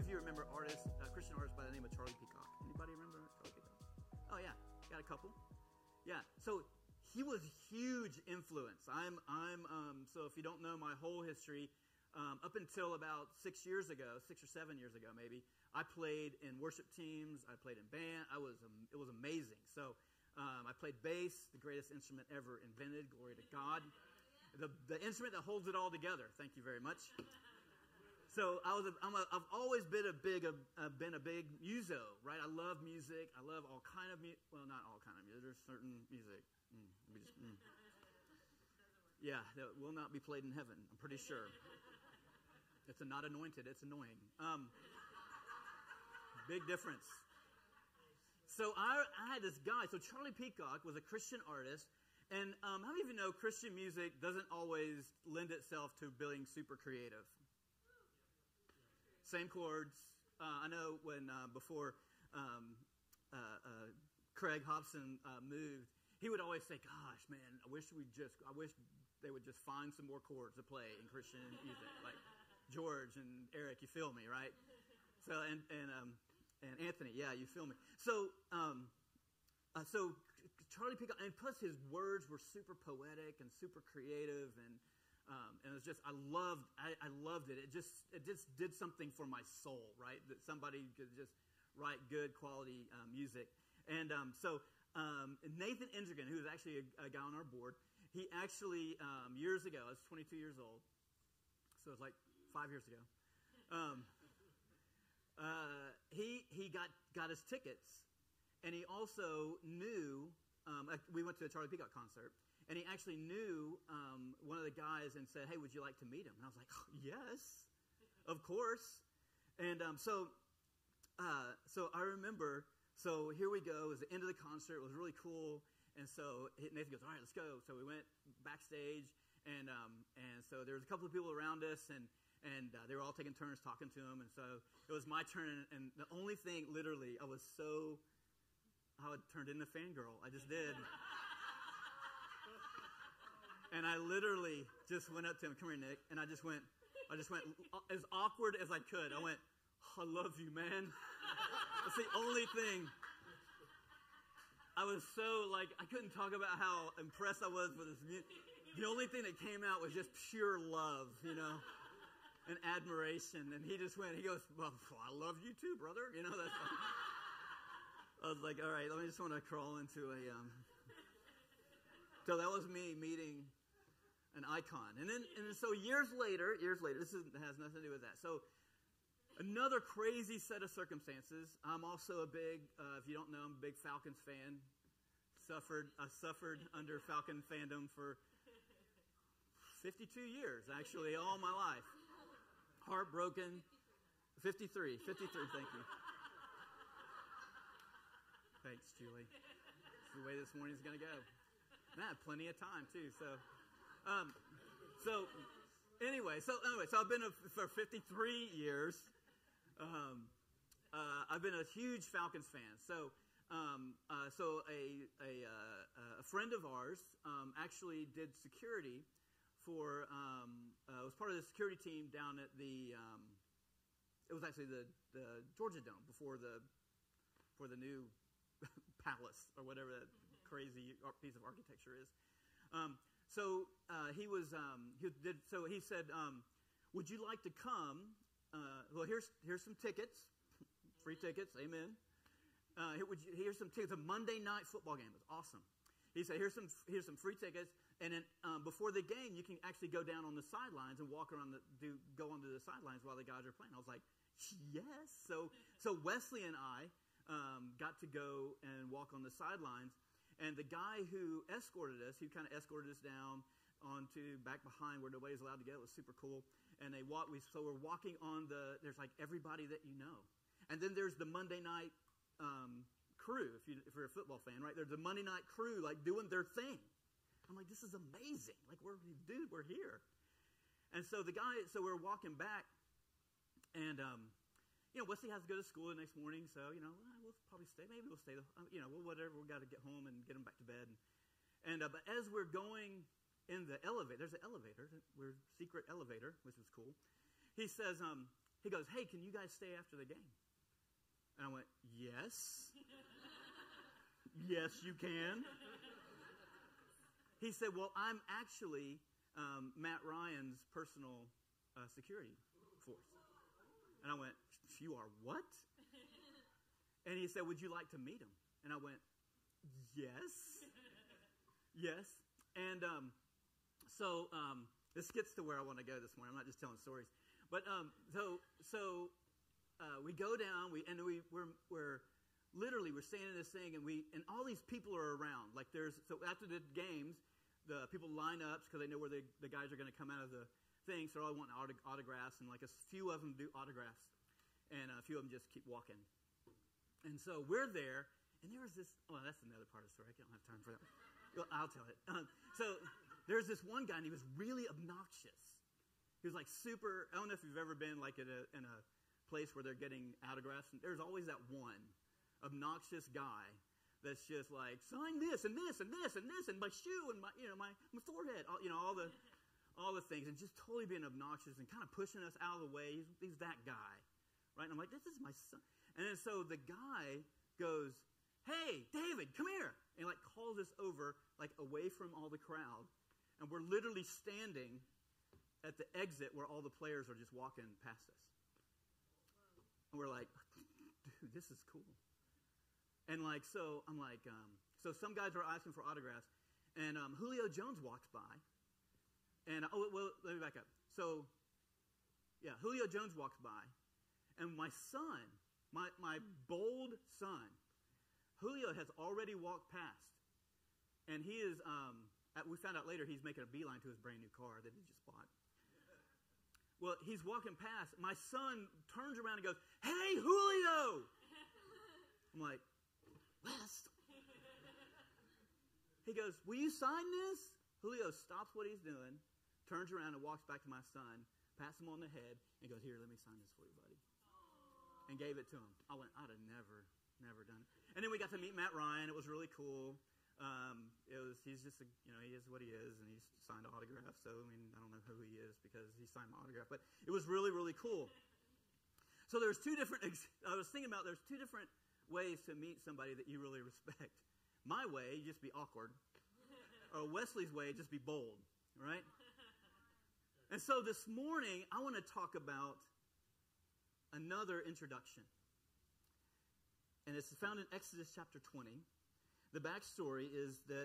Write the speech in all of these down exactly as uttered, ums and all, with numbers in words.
you remember artists, uh, Christian artists by the name of Charlie Peacock? Anybody remember Charlie Peacock? Oh yeah, got a couple. Yeah, so he was huge influence. I'm, I'm. Um, so if you don't know my whole history, um, up until about six years ago, six or seven years ago, maybe, I played in worship teams. I played in band. I was. Um, it was amazing. So um, I played bass, the greatest instrument ever invented. Glory to God. The the instrument that holds it all together. Thank you very much. So I was. A, I'm a, I've always been a big. A, uh, been a big muso, right? I love music. I love all kind of music. Well, not all kind of music. There's certain music. Mm, we just, mm. Yeah, that will not be played in heaven. I'm pretty sure. It's a not anointed. It's annoying. Um, big difference. So I, I had this guy. So Charlie Peacock was a Christian artist. And um, how many of you know Christian music doesn't always lend itself to being super creative? Same chords. Uh, I know when uh, before um, uh, uh, Craig Hobson uh, moved, he would always say, "Gosh, man, I wish we just, I wish they would just find some more chords to play in Christian music, like George and Eric. You feel me, right? So and and um, and Anthony, yeah, you feel me. So um, uh, so Charlie Peacock, and plus his words were super poetic and super creative and." Um, and it was just, I loved, I, I loved it. It just, it just did something for my soul, right? That somebody could just write good quality uh, music. And um, so um, Nathan Endrigan, who is actually a, a guy on our board, he actually um, years ago, I was twenty-two years old, so it was like five years ago. Um, uh, he he got got his tickets, and he also knew. Um, we went to a Charlie Peacock concert. And he actually knew um, one of the guys and said, "Hey, would you like to meet him?" And I was like, oh, "Yes, of course." And um, so, uh, so I remember. So here we go. It was the end of the concert. It was really cool. And so Nathan goes, "All right, let's go." So we went backstage, and um, and so there was a couple of people around us, and and uh, they were all taking turns talking to him. And so it was my turn. And the only thing, literally, I was so, I turned into fangirl. I just did. And I literally just went up to him, "Come here, Nick." And I just went, I just went as awkward as I could. I went, "I love you, man." That's the only thing. I was so, like, I couldn't talk about how impressed I was with this music. The only thing that came out was just pure love, you know, and admiration. And he just went, he goes, "Well, I love you too, brother." You know, that's fine. I was like, all right, let me just want to crawl into a, um, so that was me meeting an icon. And then, and then so years later, years later, this is, has nothing to do with that. So another crazy set of circumstances. I'm also a big, uh, if you don't know, I'm a big Falcons fan. Suffered, I suffered under Falcon fandom for fifty-two years, actually, all my life. Heartbroken. fifty-three, fifty-three, thank you. Thanks, Julie. That's the way this morning's going to go. And I have plenty of time, too, so... Um, so anyway, so anyway, so I've been a, for fifty-three years. Um, uh, I've been a huge Falcons fan. So, um, uh, so a a, uh, a friend of ours um, actually did security for. Um, uh, was part of the security team down at the. Um, it was actually the, the Georgia Dome before the for the new palace or whatever that crazy piece of architecture is. Um, So uh, he was. Um, he did. So he said, um, "Would you like to come? Uh, well, here's here's some tickets, free tickets. Amen. Uh, here, would you, here's some tickets. A Monday night football game. It was awesome." He said, "Here's some here's some free tickets, and then um, before the game, you can actually go down on the sidelines and walk around the do go onto the sidelines while the guys are playing." I was like, "Yes." So so Wesley and I um, got to go and walk on the sidelines. And the guy who escorted us, he kind of escorted us down onto back behind where nobody's allowed to go. It was super cool. And they walk. We so we're walking on the. There's like everybody that you know, and then there's the Monday night um, crew. If you if you're a football fan, right? There's the Monday night crew like doing their thing. I'm like, this is amazing. Like we're dude, we're here. And so the guy. So we're walking back, and um, you know, Wesley has to go to school the next morning, so, you know, we'll probably stay. Maybe we'll stay, you know, well, whatever. We've got to get home and get him back to bed. And, and uh, but as we're going in the elevator, there's an elevator, we're secret elevator, which was cool. He says, um, he goes, hey, can you guys stay after the game? And I went, yes. Yes, you can. He said, well, I'm actually um, Matt Ryan's personal uh, security force. And I went, you are what? And he said, would you like to meet him? And I went, yes. Yes. And um, so um, this gets to where I want to go this morning. I'm not just telling stories. But um, so so uh, we go down, we and we, we're, we're literally, we're standing in this thing, and we and all these people are around. Like there's, so after the games, the people line up because they know where the, the guys are going to come out of the thing. So they're all wanting auto, autographs, and like a few of them do autographs. And a few of them just keep walking. And so we're there, and there was this, oh, that's another part of the story. I don't have time for that. Well, I'll tell it. Um, so there's this one guy, and he was really obnoxious. He was like super, I don't know if you've ever been like at a, in a place where they're getting autographs. And there's always that one obnoxious guy that's just like, sign this and this and this and this and my shoe and my, you know, my, my forehead, all, you know, all the all the things, and just totally being obnoxious and kind of pushing us out of the way. He's, he's that guy, right? And I'm like, this is my son. And then so the guy goes, hey, David, come here. And like calls us over, like away from all the crowd. And we're literally standing at the exit where all the players are just walking past us. And we're like, dude, this is cool. And like, so I'm like, um, so some guys are asking for autographs. And um, Julio Jones walks by. And, oh, well, let me back up. So, yeah, Julio Jones walks by. And my son, my, my bold son, Julio has already walked past. And he is, um, at, we found out later he's making a beeline to his brand new car that he just bought. Well, he's walking past. My son turns around and goes, hey, Julio! I'm like, West? He goes, will you sign this? Julio stops what he's doing, turns around and walks back to my son, pats him on the head, and goes, here, let me sign this for you, buddy. Aww. And gave it to him. I went, I'd have never, never done it. And then we got to meet Matt Ryan. It was really cool. Um, it was, he's just, a, you know, he is what he is, and he's signed autographs. So, I mean, I don't know who he is because he signed my autograph. But it was really, really cool. So there's two different, I was thinking about there's two different ways to meet somebody that you really respect. My way, you just be awkward. Or Wesley's way, just be bold, right? And so this morning, I want to talk about another introduction. And it's found in Exodus chapter twenty. The backstory is that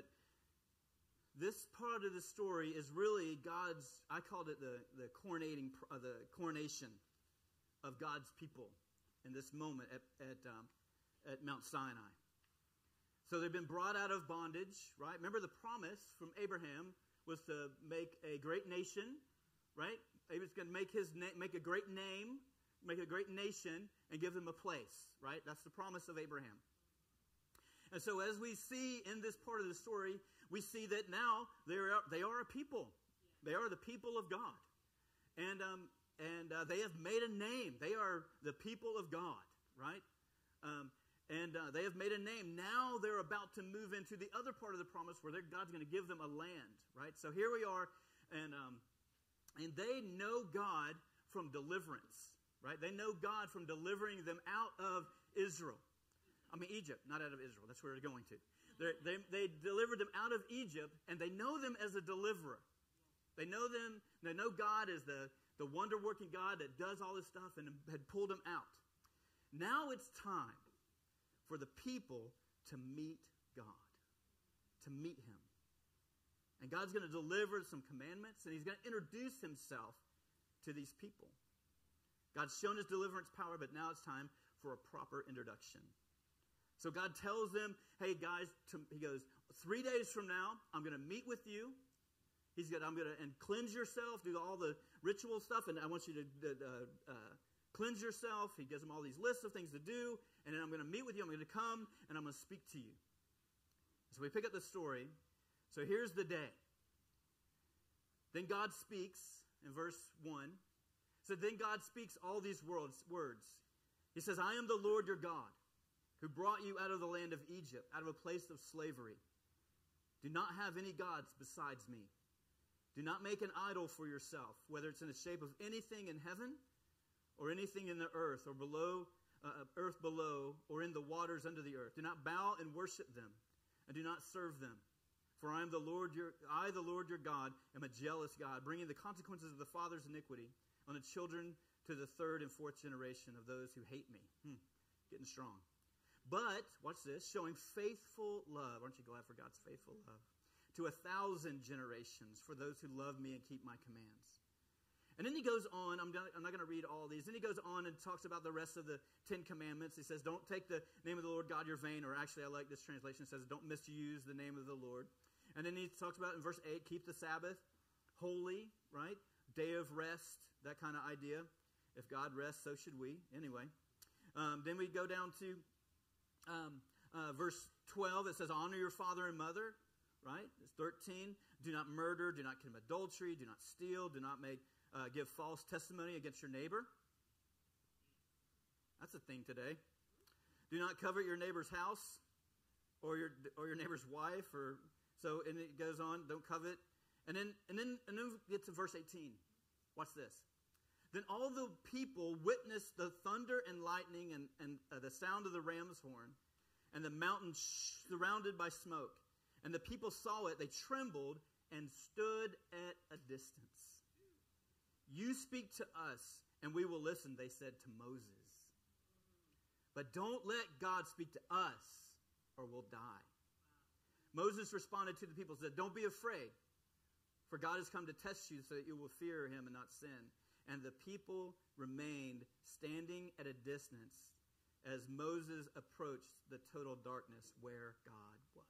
this part of the story is really God's, I called it the, the coronating, uh, the coronation of God's people in this moment at, at, um, at Mount Sinai. So they've been brought out of bondage, right? Remember the promise from Abraham was to make a great nation, right? Abraham's going to make his na- make a great name, make a great nation, and give them a place, right? That's the promise of Abraham. And so as we see in this part of the story, we see that now they are, they are a people. They are the people of God. And, um, and uh, they have made a name. They are the people of God, right? Um And uh, they have made a name. Now they're about to move into the other part of the promise where God's going to give them a land, right? So here we are, and um, and they know God from deliverance, right? They know God from delivering them out of Israel. I mean, Egypt, not out of Israel. That's where they're going to. They're, they they delivered them out of Egypt, and they know them as a deliverer. They know them. They know God as the, the wonder-working God that does all this stuff and had pulled them out. Now it's time for the people to meet God, to meet him. And God's going to deliver some commandments, and he's going to introduce himself to these people. God's shown his deliverance power, but now it's time for a proper introduction. So God tells them, hey guys, to, he goes, three days from now, I'm going to meet with you. He's going to, I'm going to, and cleanse yourself, do all the ritual stuff, and I want you to uh, uh, cleanse yourself. He gives them all these lists of things to do, and then I'm going to meet with you. I'm going to come, and I'm going to speak to you. So we pick up the story. So here's the day. Then God speaks in verse one. So then God speaks all these words, words. He says, I am the Lord your God, who brought you out of the land of Egypt, out of a place of slavery. Do not have any gods besides me. Do not make an idol for yourself, whether it's in the shape of anything in heaven, or anything in the earth or below, uh, earth below, or in the waters under the earth. Do not bow and worship them, and do not serve them. For I am the Lord your, I, the Lord your God, am a jealous God, bringing the consequences of the father's iniquity on the children to the third and fourth generation of those who hate me. Hmm, getting strong. But, watch this, showing faithful love. Aren't you glad for God's faithful love? To a thousand generations for those who love me and keep my commands. And then he goes on, I'm, gonna, I'm not going to read all these. Then he goes on and talks about the rest of the Ten Commandments. He says, don't take the name of the Lord God your vain, or actually I like this translation, it says, don't misuse the name of the Lord. And then he talks about in verse eight, keep the Sabbath holy, right? Day of rest, that kind of idea. If God rests, so should we. Anyway. Um, then we go down to um, uh, verse twelve. It says, honor your father and mother, right? It's thirteen. Do not murder, do not commit adultery, do not steal, do not make Uh, give false testimony against your neighbor. That's a thing today. Do not covet your neighbor's house or your or your neighbor's wife, or so. And it goes on. Don't covet. And then and then and then we get to verse eighteen. Watch this. Then all the people witnessed the thunder and lightning and and uh, the sound of the ram's horn, and the mountain surrounded by smoke. And the people saw it. They trembled and stood at a distance. You speak to us, and we will listen, they said to Moses. But don't let God speak to us, or we'll die. Moses responded to the people and said, don't be afraid, for God has come to test you so that you will fear him and not sin. And the people remained standing at a distance as Moses approached the total darkness where God was.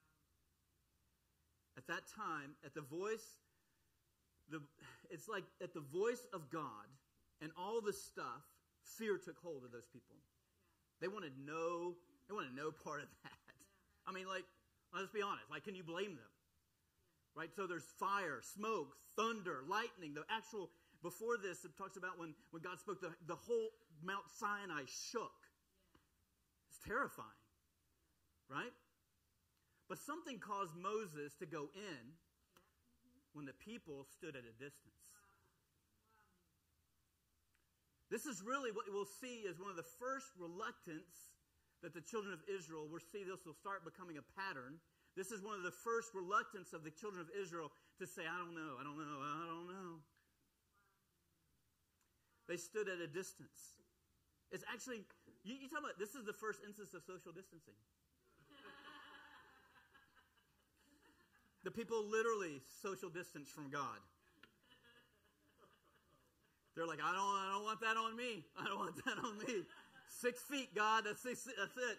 At that time, at the voice The, it's like at the voice of God and all the stuff, fear took hold of those people. They wanted no, they wanted no part of that. I mean, like, let's be honest. Like, can you blame them? Right? So there's fire, smoke, thunder, lightning. The actual, before this, it talks about when, when God spoke, the, the whole Mount Sinai shook. It's terrifying. Right? But something caused Moses to go in when the people stood at a distance. This is really what we'll see as one of the first reluctance that the children of Israel, we'll see this will start becoming a pattern. This is one of the first reluctance of the children of Israel to say, I don't know, I don't know, I don't know. They stood at a distance. It's actually, you, you talk about, this is the first instance of social distancing. The people literally social distance from God. They're like, I don't, I don't want that on me. I don't want that on me. Six feet, God. That's six. That's it.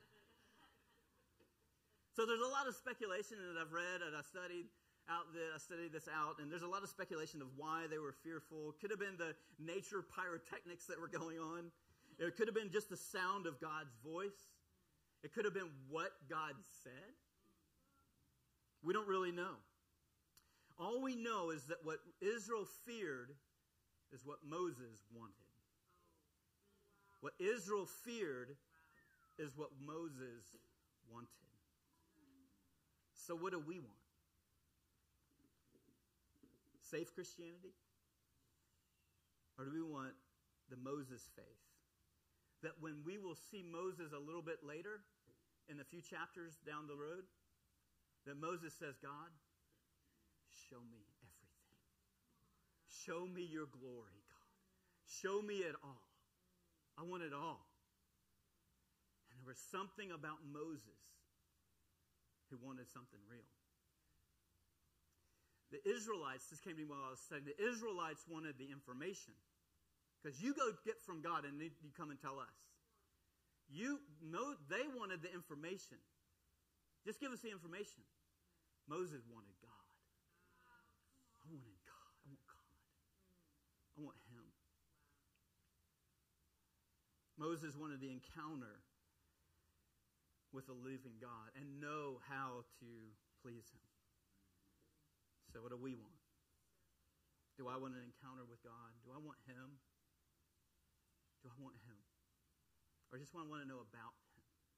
So there's a lot of speculation that I've read and I studied out. The, I studied this out, and there's a lot of speculation of why they were fearful. Could have been the nature pyrotechnics that were going on. It could have been just the sound of God's voice. It could have been what God said. We don't really know. All we know is that what Israel feared is what Moses wanted. What Israel feared is what Moses wanted. So what do we want? Safe Christianity? Or do we want the Moses faith? That when we will see Moses a little bit later, in a few chapters down the road, that Moses says, God, show me everything. Show me your glory, God. Show me it all. I want it all. And there was something about Moses who wanted something real. The Israelites, this came to me while I was studying, the Israelites wanted the information. Because you go get from God and you come and tell us. You know, they wanted the information. Just give us the information. Moses wanted God. I wanted God. I want God. I want him. Moses wanted the encounter with the living God and know how to please him. So what do we want? Do I want an encounter with God? Do I want him? Do I want him? Or just want to want to know about him?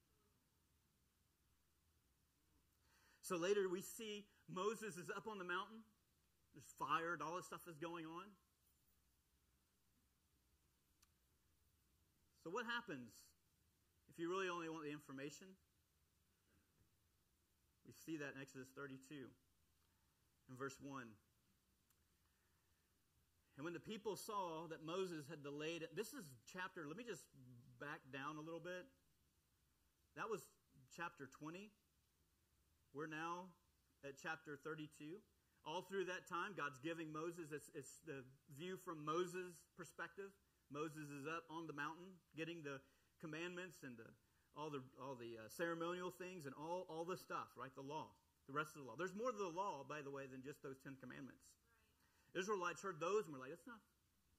So later we see Moses is up on the mountain. There's fire and all this stuff is going on. So what happens if you really only want the information? We see that in Exodus thirty-two, in verse one. And when the people saw that Moses had delayed, this is chapter, let me just back down a little bit. That was chapter twenty. We're now at chapter thirty-two. All through that time, God's giving Moses, it's, it's the view from Moses' perspective. Moses is up on the mountain getting the commandments and the, all the all the uh, ceremonial things and all, all the stuff, right? The law, the rest of the law. There's more to the law, by the way, than just those Ten Commandments. Right. Israelites heard those and were like, that's enough.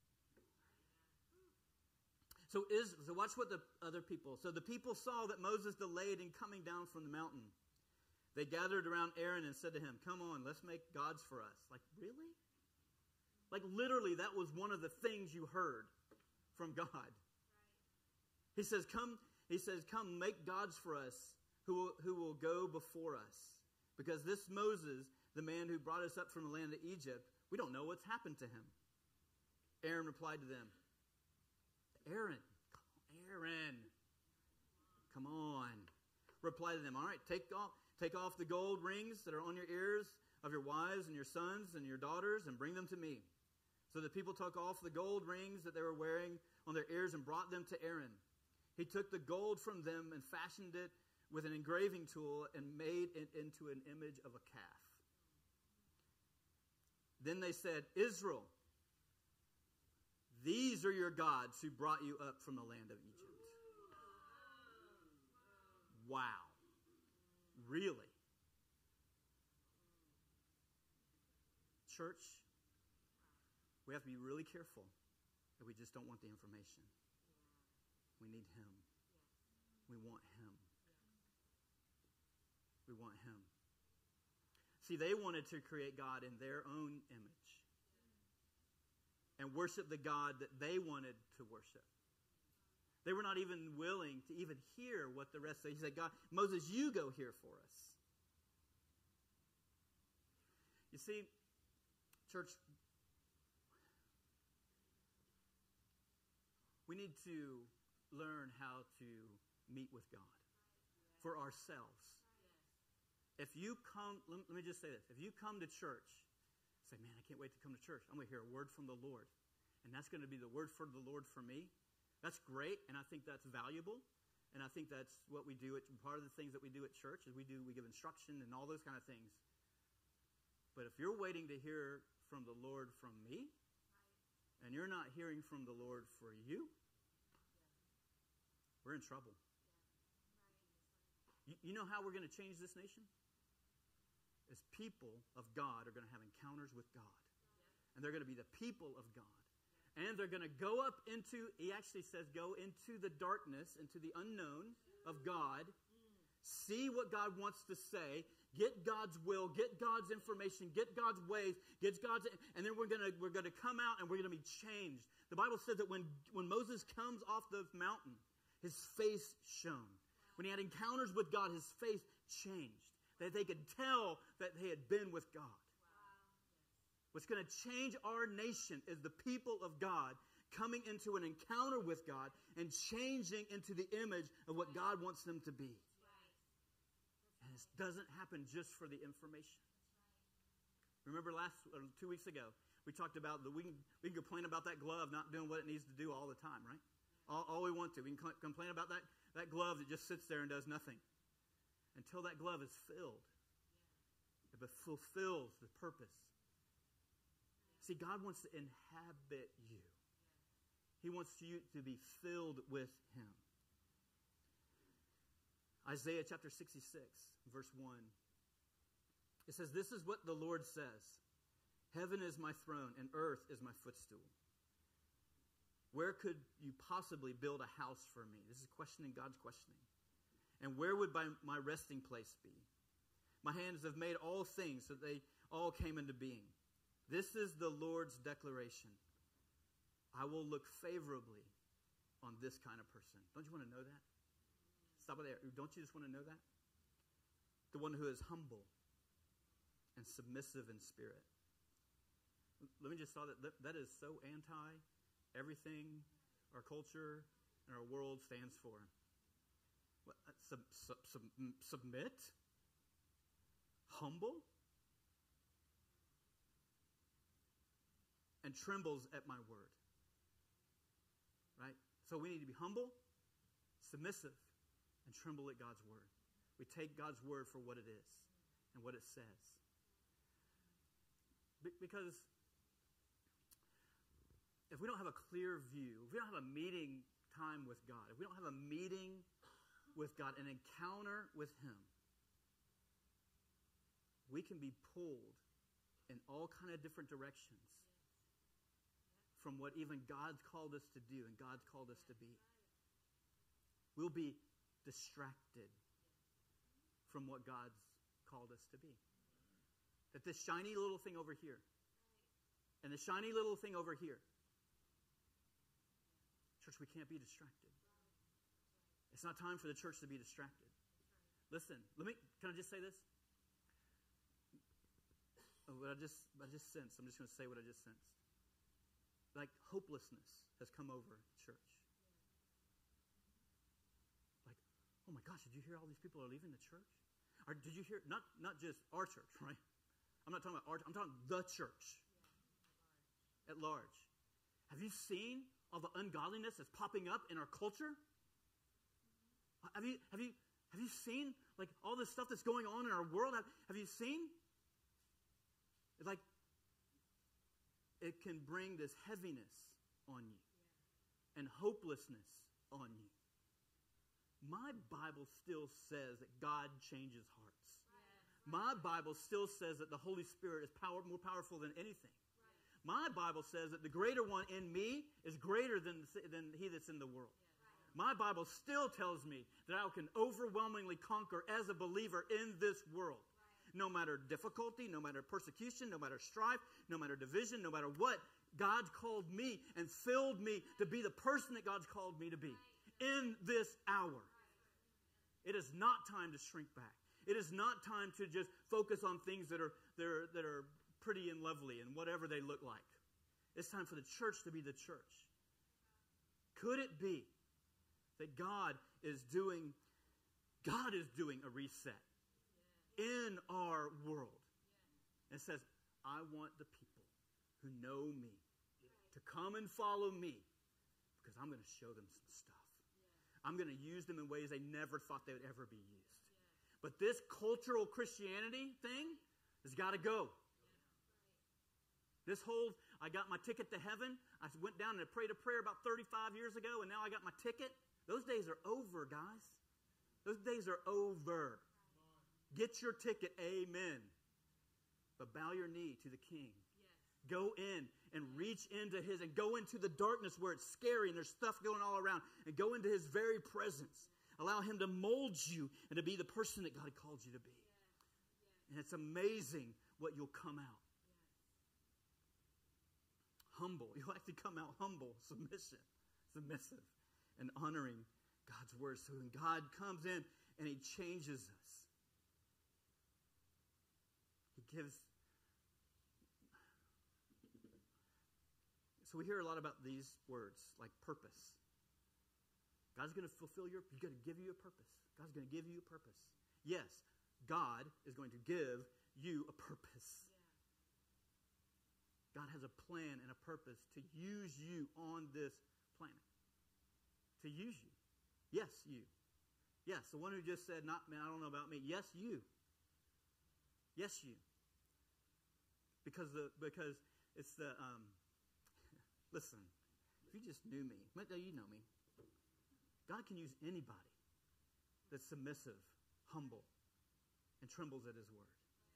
So, is, so watch what the other people, so the people saw that Moses delayed in coming down from the mountain. They gathered around Aaron and said to him, come on, let's make gods for us. Like, really? Like, literally, that was one of the things you heard from God. Right. He says, come, he says, come, make gods for us who will, who will go before us. Because this Moses, the man who brought us up from the land of Egypt, we don't know what's happened to him. Aaron replied to them, Aaron, Aaron, come on. Reply to them, all right, take off, take off the gold rings that are on your ears of your wives and your sons and your daughters and bring them to me. So the people took off the gold rings that they were wearing on their ears and brought them to Aaron. He took the gold from them and fashioned it with an engraving tool and made it into an image of a calf. Then they said, Israel, these are your gods who brought you up from the land of Egypt. Wow. Really? Church, we have to be really careful that we just don't want the information. We need Him. We want Him. We want Him. See, they wanted to create God in their own image and worship the God that they wanted to worship. They were not even willing to even hear what the rest said. He said, God, Moses, you go here for us. You see, church, we need to learn how to meet with God for ourselves. If you come, let me just say this. If you come to church, say, man, I can't wait to come to church. I'm going to hear a word from the Lord. And that's going to be the word for the Lord for me. That's great, and I think that's valuable. And I think that's what we do. At, part of the things that we do at church is we do we give instruction and all those kind of things. But if you're waiting to hear from the Lord from me, right, and you're not hearing from the Lord for you, yeah, we're in trouble. Yeah. Right. You, you know how we're going to change this nation? As people of God are going to have encounters with God. Yeah. And they're going to be the people of God. And they're going to go up into, he actually says, go into the darkness, into the unknown of God, see what God wants to say, get God's will, get God's information, get God's ways, get God's, and then we're going to we're going to come out and we're going to be changed. The Bible says that when, when Moses comes off the mountain, his face shone. When he had encounters with God, his face changed. That they could tell that they had been with God. What's going to change our nation is the people of God coming into an encounter with God and changing into the image of what God wants them to be. And it doesn't happen just for the information. Remember last uh, two weeks ago, we talked about the we can, we can complain about that glove not doing what it needs to do all the time, right? All, all we want to. We can cl- complain about that, that glove that just sits there and does nothing until that glove is filled. It fulfills the purpose. See, God wants to inhabit you. He wants you to be filled with Him. Isaiah chapter sixty-six, verse one. It says, this is what the Lord says. Heaven is my throne and earth is my footstool. Where could you possibly build a house for me? This is questioning, God's questioning. And where would my, my resting place be? My hands have made all things so that they all came into being. This is the Lord's declaration. I will look favorably on this kind of person. Don't you want to know that? Stop it there. Don't you just want to know that? The one who is humble and submissive in spirit. Let me just say that that is so anti everything our culture in our world stands for. What, sub, sub, sub, submit? Humble? And trembles at my word. Right? So we need to be humble, submissive, and tremble at God's word. We take God's word for what it is and what it says. Be- because if we don't have a clear view, if we don't have a meeting time with God, if we don't have a meeting with God, an encounter with Him, we can be pulled in all kind of different directions from what even God's called us to do and God's called us to be. We'll be distracted from what God's called us to be. That this shiny little thing over here and the shiny little thing over here, church, we can't be distracted. It's not time for the church to be distracted. Listen, let me, can I just say this? What I just, I just sensed, I'm just going to say what I just sensed. Like hopelessness has come over church. Like, oh my gosh, did you hear all these people are leaving the church? Or did you hear, not, not just our church, right? I'm not talking about our, I'm talking the church at large. Have you seen all the ungodliness that's popping up in our culture? Have you, have you, have you seen like all this stuff that's going on in our world? Have, have you seen? It's like, it can bring this heaviness on you and hopelessness on you. My Bible still says that God changes hearts. My Bible still says that the Holy Spirit is power, more powerful than anything. My Bible says that the greater one in me is greater than, than he that's in the world. My Bible still tells me that I can overwhelmingly conquer as a believer in this world. No matter difficulty, no matter persecution, no matter strife, no matter division, no matter what, God's called me and filled me to be the person that God's called me to be in this hour. It is not time to shrink back. It is not time to just focus on things that are, that are, that are pretty and lovely and whatever they look like. It's time for the church to be the church. Could it be that God is doing, God is doing a reset in our world? And it says, I want the people who know me to come and follow me because I'm going to show them some stuff. I'm going to use them in ways they never thought they would ever be used. But this cultural Christianity thing has got to go. This whole, I got my ticket to heaven. I went down and I prayed a prayer about thirty-five years ago, and now I got my ticket. Those days are over, guys. Those days are over. Get your ticket, amen. But bow your knee to the King. Yes. Go in and reach into His, and go into the darkness where it's scary and there's stuff going all around, and go into His very presence. Allow Him to mold you and to be the person that God called you to be. Yes. Yes. And it's amazing what you'll come out. Yes. Humble. You'll actually come out humble, submission, submissive, and honoring God's word. So when God comes in and He changes us, He gives. So we hear a lot about these words, like purpose. God's going to fulfill your, He's going to give you a purpose. God's going to give you a purpose. Yes, God is going to give you a purpose. Yeah. God has a plan and a purpose to use you on this planet. To use you. Yes, you. Yes, the one who just said, not, man, I don't know about me. Yes, you. Yes, you. Because the because it's the um, listen. If you just knew me, you know me. God can use anybody that's submissive, humble, and trembles at His word.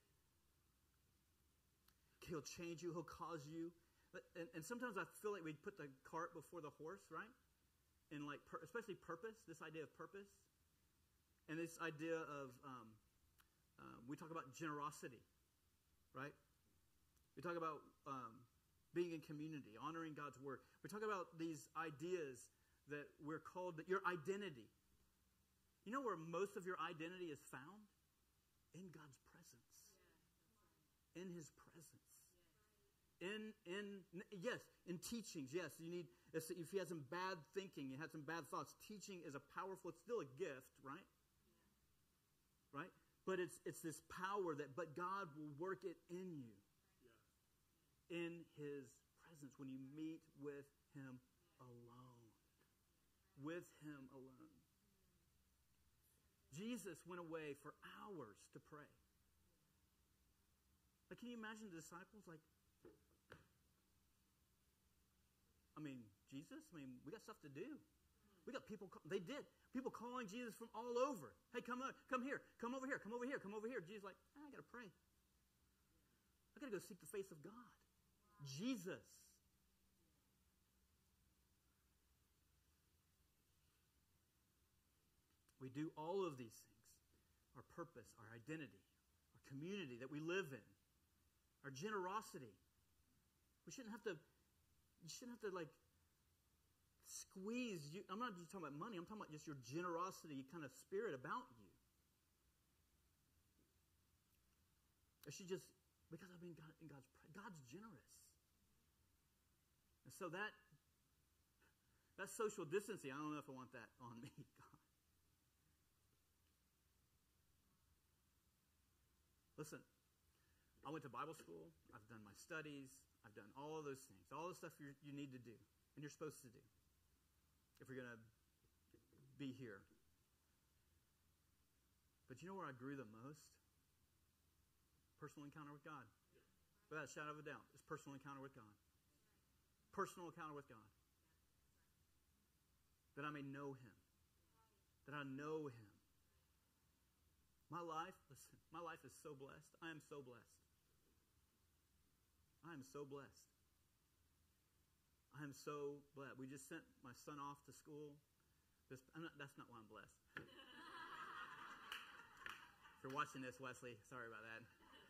He'll change you. He'll cause you. And, and sometimes I feel like we put the cart before the horse, right? And like, especially purpose. This idea of purpose, and this idea of um, uh, we talk about generosity, right? We talk about um, being in community, honoring God's word. We talk about these ideas that we're called, that your identity. You know where most of your identity is found? In God's presence. Yeah, right. In His presence. Yeah. In, in, yes, in teachings, yes, you need, if he has some bad thinking, you had some bad thoughts, teaching is a powerful, it's still a gift, right? Yeah. Right? But it's it's this power that, but God will work it in you. Yeah. In his presence, when you meet with him alone. With him alone. Jesus went away for hours to pray. Like, can you imagine the disciples, like, I mean, Jesus, I mean, we got stuff to do. We got people, they did. People calling Jesus from all over. Hey, come on, come here, come over here, come over here, come over here. Jesus like, ah, I got to pray. I got to go seek the face of God. Wow. Jesus. We do all of these things. Our purpose, our identity, our community that we live in, our generosity. We shouldn't have to You shouldn't have to, like, squeeze you. I'm not just talking about money. I'm talking about just your generosity kind of spirit about you. It should just, because I've been God, in God's God's generous. And so that, that social distancing, I don't know if I want that on me. God. Listen, I went to Bible school. I've done my studies. I've done all of those things, all the stuff you you need to do, and you're supposed to do if you're going to be here. But you know where I grew the most? Personal encounter with God. Without a shadow of a doubt, it's personal encounter with God. Personal encounter with God. That I may know him. That I know him. My life, listen, my life is so blessed. I am so blessed. I am so blessed. I am so blessed. We just sent my son off to school. This, I'm not, that's not why I'm blessed. If you're watching this, Wesley, sorry about that.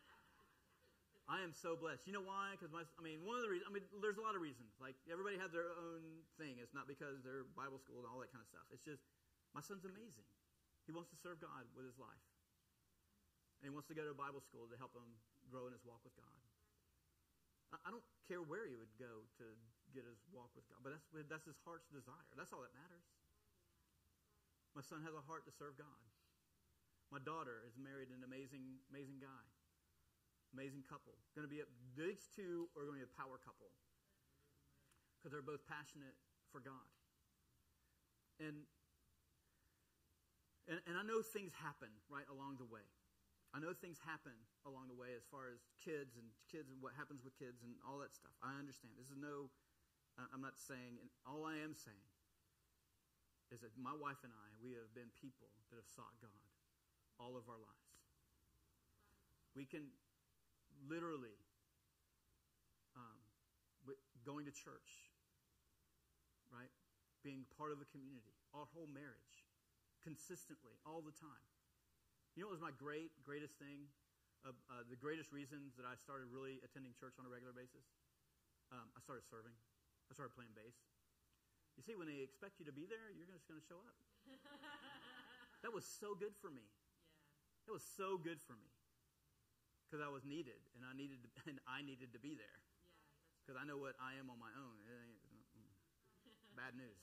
I am so blessed. You know why? Because my, I mean, one of the reasons, I mean, there's a lot of reasons. Like, everybody has their own thing. It's not because they're Bible school and all that kind of stuff. It's just, my son's amazing. He wants to serve God with his life. And he wants to go to Bible school to help him grow in his walk with God. I don't care where he would go to get his walk with God, but that's that's his heart's desire. That's all that matters. My son has a heart to serve God. My daughter is married to an amazing, amazing guy, amazing couple. Going to be a, these two are going to be a power couple because they're both passionate for God. And and and I know things happen right along the way. I know things happen along the way as far as kids and kids and what happens with kids and all that stuff. I understand. This is no, I'm not saying, and all I am saying is that my wife and I, we have been people that have sought God all of our lives. We can literally, um, going to church, right? Being part of a community, our whole marriage, consistently, all the time. You know what was my great, greatest thing? Uh, uh, the greatest reasons that I started really attending church on a regular basis? Um, I started serving. I started playing bass. You see, when they expect you to be there, you're just going to show up. That was so good for me. Yeah. It was so good for me. Because I was needed, and I needed to, and I needed to be there. Because yeah, I know what I am on my own. It ain't, mm, bad news.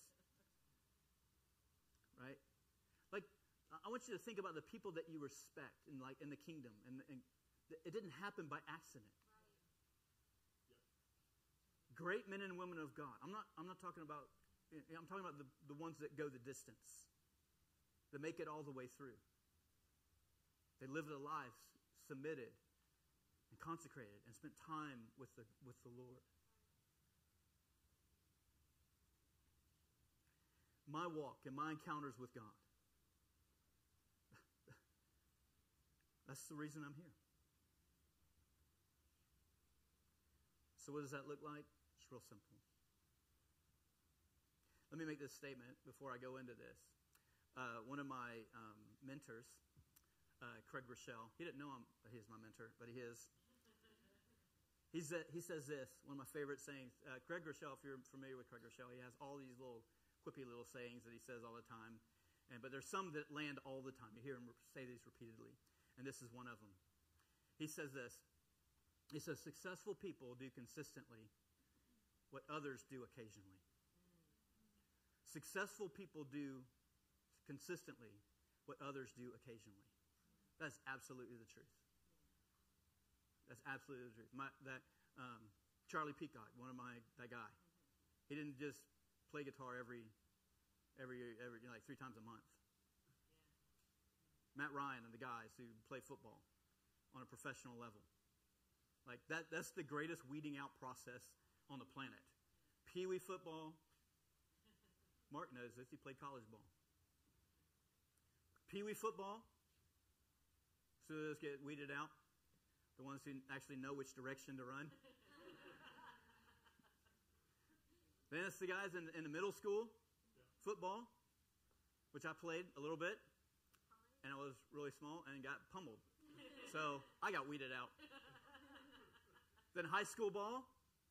Right? Like, I want you to think about the people that you respect in like in the kingdom, and, and it didn't happen by accident. Right. Yep. Great men and women of God. I'm not. I'm not talking about. I'm talking about the, the ones that go the distance, that make it all the way through. They live their lives submitted and consecrated, and spent time with the with the Lord. My walk and my encounters with God. That's the reason I'm here. So what does that look like? It's real simple. Let me make this statement before I go into this. Uh, one of my um, mentors, uh, Craig Rochelle, he didn't know I'm, he's my mentor, but he is. He's, uh, he says this, one of my favorite sayings. Uh, Craig Rochelle, if you're familiar with Craig Rochelle, he has all these little quippy little sayings that he says all the time. And, but there's some that land all the time. You hear him say these repeatedly. And this is one of them. He says this, It says, successful people do consistently what others do occasionally. Successful people do consistently what others do occasionally. That's absolutely the truth. That's absolutely the truth. My, that um, Charlie Peacock, one of my that guy, he didn't just play guitar every every every you know, like three times a month. Yeah. Matt Ryan and the guys who play football on a professional level, like that. That's the greatest weeding out process on the planet. Pee wee football. Mark knows this. He played college ball. Pee wee football. So those get weeded out. The ones who actually know which direction to run. Then it's the guys in, in the middle school football, which I played a little bit, and I was really small and got pummeled. So I got weeded out. Then high school ball,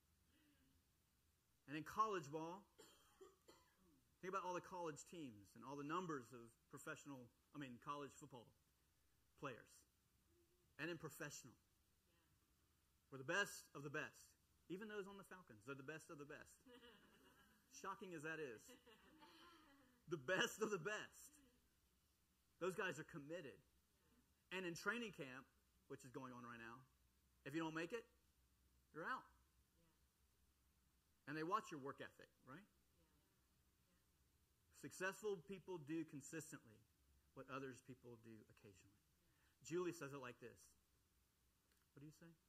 and then college ball. Think about all the college teams and all the numbers of professional, I mean, college football players. And in professional. We're the best of the best. Even those on the Falcons, they're the best of the best. Shocking as that is. The best of the best. Those guys are committed. And in training camp, which is going on right now, if you don't make it, you're out. And they watch your work ethic, right? Successful people do consistently what others people do occasionally. Julie says it like this. What do you say?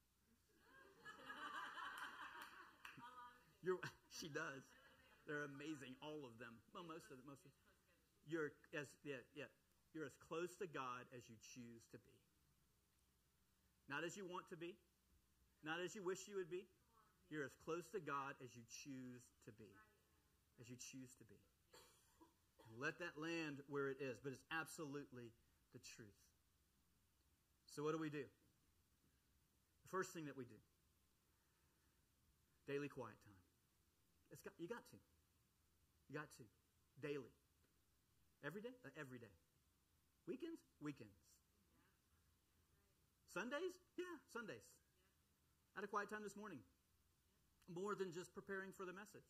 You're, she does. They're amazing, all of them. Well, most of them. Most of them. You're as yeah yeah. You're as close to God as you choose to be. Not as you want to be. Not as you wish you would be. You're as close to God as you choose to be. As you choose to be. Let that land where it is, but it's absolutely the truth. So what do we do? The first thing that we do, daily quiet time. It's got, you got to. You got to. Daily. Every day? Uh, every day. Weekends? Weekends. Sundays? Yeah, Sundays. I had a quiet time this morning. More than just preparing for the message.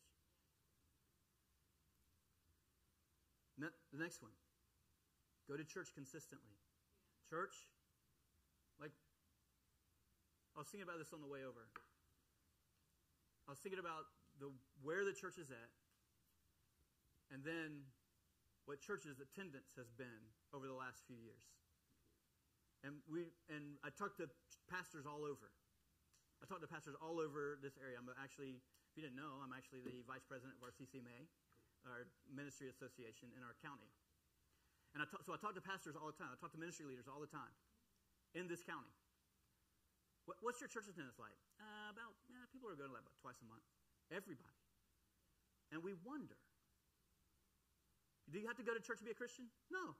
The next one, go to church consistently. Yeah. Church, like, I was thinking about this on the way over. I was thinking about the where the church is at, and then what church's attendance has been over the last few years. And we and I talked to pastors all over. I talked to pastors all over this area. I'm actually, if you didn't know, I'm actually the vice president of our C C M A. Our ministry association in our county. And I talk, so I talk to pastors all the time. I talk to ministry leaders all the time in this county. What, what's your church attendance like? Uh, about, yeah, people are going to like about twice a month. Everybody. And we wonder, do you have to go to church to be a Christian? No.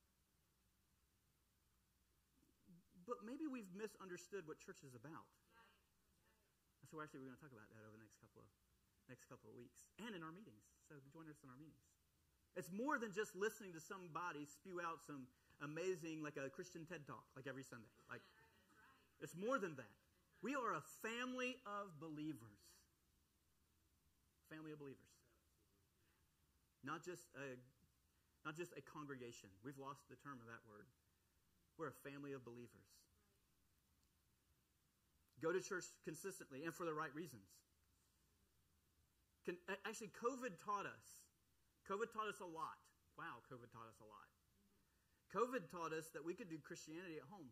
But maybe we've misunderstood what church is about. So we're actually we're going to talk about that over the next couple of next couple of weeks, and in our meetings. So join us in our meetings. It's more than just listening to somebody spew out some amazing, like a Christian TED Talk, like every Sunday. Like, it's more than that. We are a family of believers. Family of believers. Not just a, not just a congregation. We've lost the term of that word. We're a family of believers. Go to church consistently and for the right reasons. Can, actually, COVID taught us. COVID taught us a lot. Wow, COVID taught us a lot. COVID taught us that we could do Christianity at home.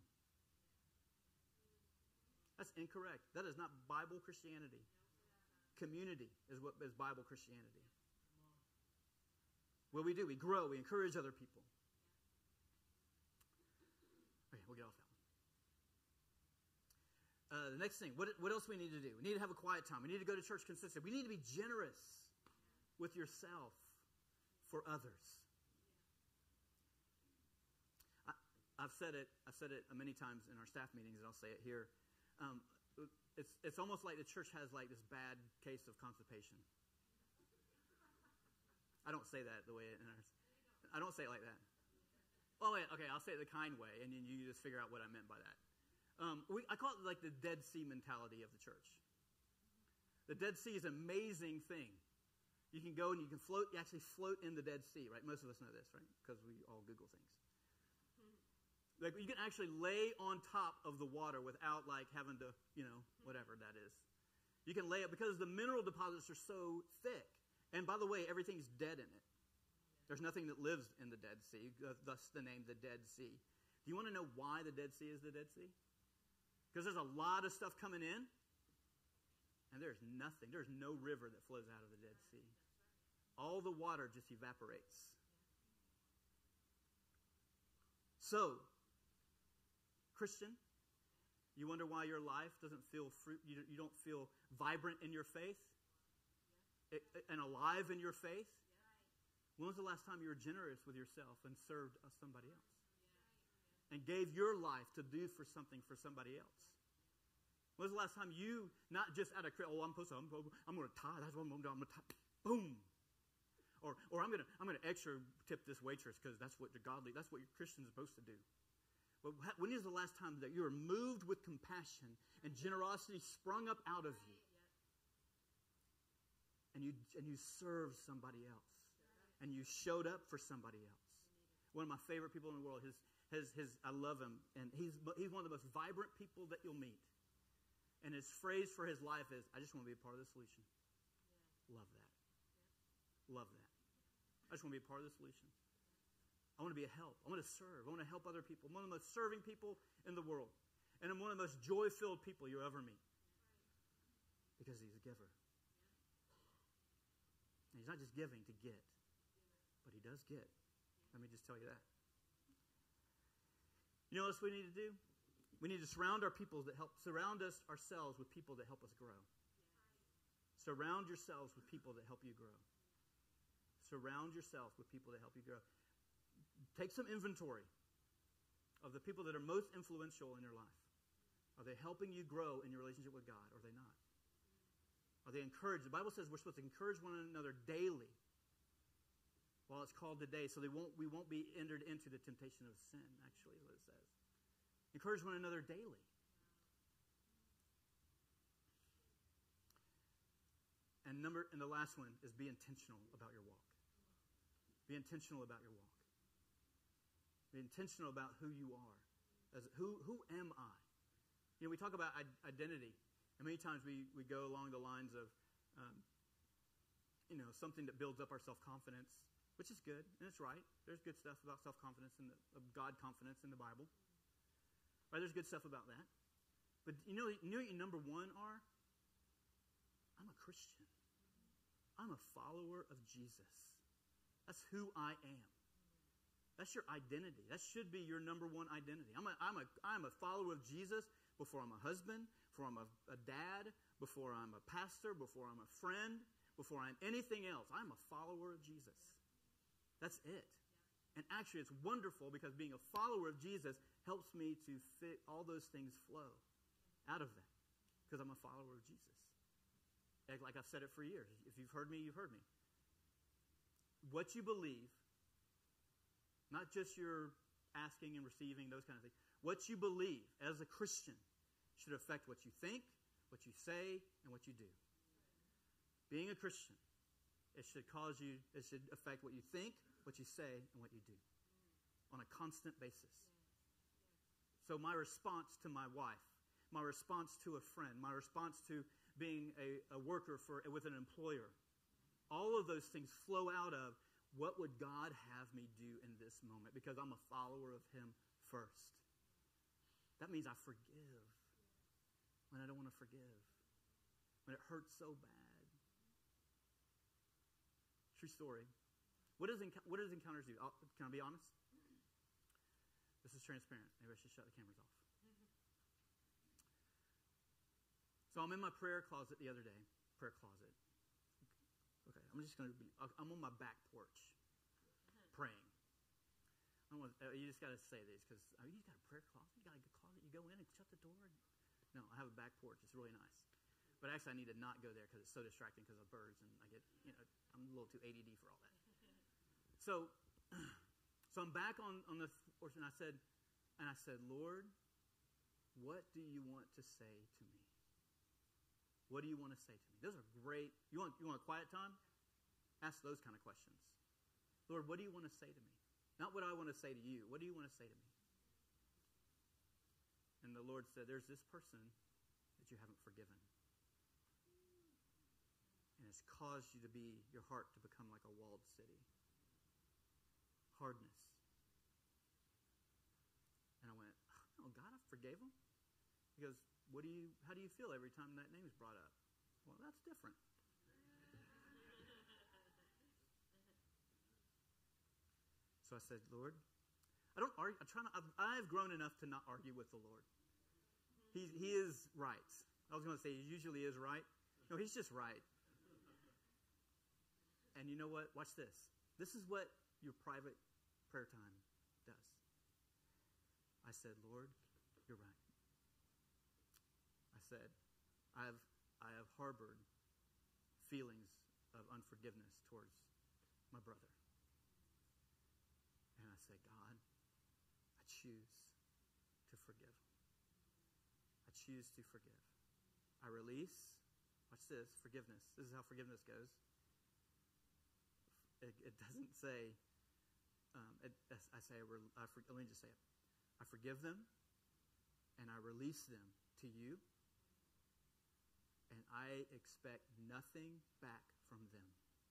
That's incorrect. That is not Bible Christianity. Community is what is Bible Christianity. What we do, we grow, we encourage other people. Okay, we'll get off that one. Uh, the next thing, what, what else we need to do? We need to have a quiet time. We need to go to church consistently. We need to be generous with yourself for others. I, I've said it. I've said it many times in our staff meetings, and I'll say it here. Um, it's it's almost like the church has like this bad case of constipation. I don't say that the way it, in our, I don't say it like that. Oh, wait, okay, I'll say it the kind way, and then you just figure out what I meant by that. Um, we, I call it like the Dead Sea mentality of the church. The Dead Sea is an amazing thing. You can go and you can float, you actually float in the Dead Sea, right? Most of us know this, right? Because we all Google things. Like you can actually lay on top of the water without like having to, you know, whatever that is. You can lay it because the mineral deposits are so thick. And by the way, everything's dead in it. There's nothing that lives in the Dead Sea, thus the name the Dead Sea. Do you want to know why the Dead Sea is the Dead Sea? Because there's a lot of stuff coming in, and there's nothing. There's no river that flows out of the Dead Sea. All the water just evaporates. So, Christian, you wonder why your life doesn't feel fruit, you, you don't feel vibrant in your faith it, and alive in your faith? When was the last time you were generous with yourself and served somebody else? And gave your life to do for something for somebody else? When was the last time you, not just out of, oh, I'm supposed to, I'm, I'm going to tithe, that's what I'm going to do, I'm going to tithe, boom. Or, or I'm going to, I'm going to extra tip this waitress because that's what the godly, that's what your Christian's supposed to do. But when is the last time that you were moved with compassion and generosity sprung up out of you, and you and you served somebody else, and you showed up for somebody else? One of my favorite people in the world, his his his I love him, and he's he's one of the most vibrant people that you'll meet. And his phrase for his life is, "I just want to be a part of the solution." Yeah. Love that. Yeah. Love that. I just want to be a part of the solution. I want to be a help. I want to serve. I want to help other people. I'm one of the most serving people in the world. And I'm one of the most joy-filled people you'll ever meet. Because he's a giver. And he's not just giving to get, but he does get. Let me just tell you that. You know what else we need to do? We need to surround our people that help, surround us ourselves with people that help us grow. Surround yourselves with people that help you grow. Surround yourself with people that help you grow. Take some inventory of the people that are most influential in your life. Are they helping you grow in your relationship with God, or are they not? Are they encouraged? The Bible says we're supposed to encourage one another daily while it's called today, so they won't, we won't be entered into the temptation of sin, actually, is what it says. Encourage one another daily. And number, and the last one is be intentional about your walk. Be intentional about your walk. Be intentional about who you are. As who who am I? You know, we talk about identity, and many times we, we go along the lines of, um, you know, something that builds up our self-confidence, which is good, and it's right. There's good stuff about self-confidence and of God confidence in the Bible. Right? There's good stuff about that. But you know, you know what your number one are? I'm a Christian. I'm a follower of Jesus. That's who I am. That's your identity. That should be your number one identity. I'm a, I'm a, I'm a follower of Jesus before I'm a husband, before I'm a, a dad, before I'm a pastor, before I'm a friend, before I'm anything else. I'm a follower of Jesus. That's it. And actually, it's wonderful because being a follower of Jesus helps me to fit all those things flow out of that because I'm a follower of Jesus. Like I've said it for years. If you've heard me, you've heard me. What you believe, not just your asking and receiving, those kind of things. What you believe as a Christian should affect what you think, what you say, and what you do. Being a Christian, it should cause you, it should affect what you think, what you say, and what you do on a constant basis. So my response to my wife, my response to a friend, my response to being a, a worker for with an employer, all of those things flow out of what would God have me do in this moment? Because I'm a follower of him first. That means I forgive when I don't want to forgive, when it hurts so bad. True story. What does, what does encounters do? I'll, can I be honest? This is transparent. Maybe I should shut the cameras off. So I'm in my prayer closet the other day. Prayer closet. Okay, I'm just going to be, I'm on my back porch praying. I don't want, you just got to say these because oh, you got a prayer closet? You got a good closet? You go in and shut the door? And, no, I have a back porch. It's really nice. But actually, I need to not go there because it's so distracting because of birds and I get, you know, I'm a little too A D D for all that. So, so I'm back on, on the porch and I said, and I said, Lord, what do you want to say to me? What do you want to say to me? Those are great. You want, you want a quiet time? Ask those kind of questions. Lord, what do you want to say to me? Not what I want to say to you. What do you want to say to me? And the Lord said, there's this person that you haven't forgiven. And it's caused you to be, your heart to become like a walled city. Hardness. And I went, oh, God, I forgave him? He goes, what do you, how do you feel every time that name is brought up? Well, that's different. So I said, Lord, I don't argue. I try not, I've, I've grown enough to not argue with the Lord. He, he is right. I was going to say he usually is right. No, he's just right. And you know what? Watch this. This is what your private prayer time does. I said, Lord, you're right. I said, I have, I have harbored feelings of unforgiveness towards my brother. And I said, God, I choose to forgive. I choose to forgive. I release. Watch this, forgiveness. This is how forgiveness goes. It, it doesn't say, um, it, I say, I, I for, let me just say it. I forgive them, and I release them to you, and I expect nothing back from them.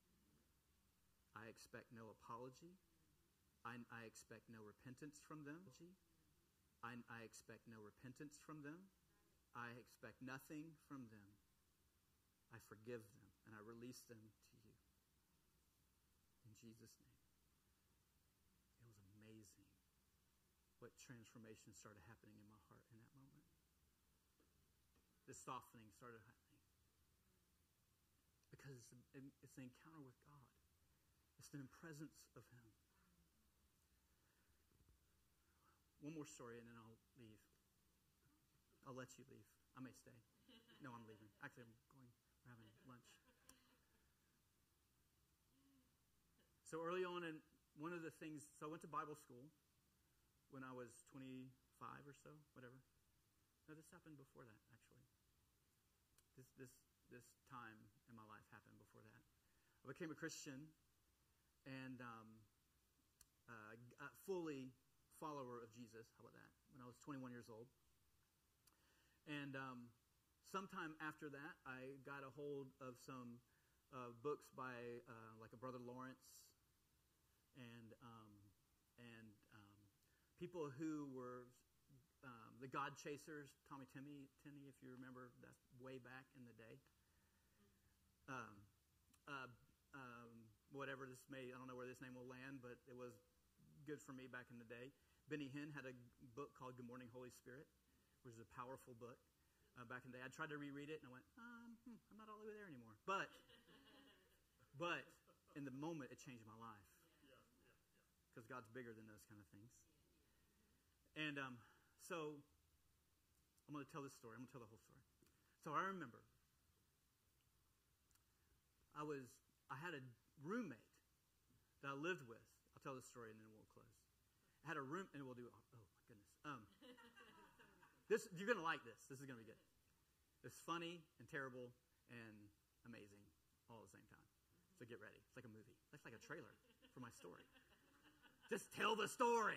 I expect no apology. I, I expect no repentance from them. I, I expect no repentance from them. I expect nothing from them. I forgive them, and I release them to you. In Jesus' name. It was amazing what transformation started happening in my heart in that moment. This softening started happening. Because it's, it's an encounter with God. It's the presence of him. One more story and then I'll leave. I'll let you leave. I may stay. No, I'm leaving. Actually, I'm going. We're having lunch. So early on, in one of the things, so I went to Bible school when I was twenty-five or so, whatever. No, this happened before that, actually. This this this time in my life happened before that. I became a Christian and um, uh, a fully follower of Jesus. How about that? When I was twenty-one years old. And um, sometime after that, I got a hold of some uh, books by uh, like a Brother Lawrence and um, and um, people who were um, the God Chasers, Tommy Timmy, Timmy, if you remember, that's way back in the day. Um, uh, um, whatever this may, I don't know where this name will land, but it was good for me back in the day. Benny Hinn had a book called Good Morning, Holy Spirit, which is a powerful book uh, back in the day. I tried to reread it, and I went, um, hmm, I'm not all the way there anymore. But, but in the moment, it changed my life. Because God's bigger than those kind of things. And um, so I'm going to tell this story. I'm going to tell the whole story. So I remember I was I had a roommate that I lived with. I'll tell this story and then we'll close. I had a room, and we'll do. Oh, oh my goodness. Um, this you're going to like this. This is going to be good. It's funny and terrible and amazing all at the same time. So get ready. It's like a movie. It's like a trailer for my story. Just tell the story.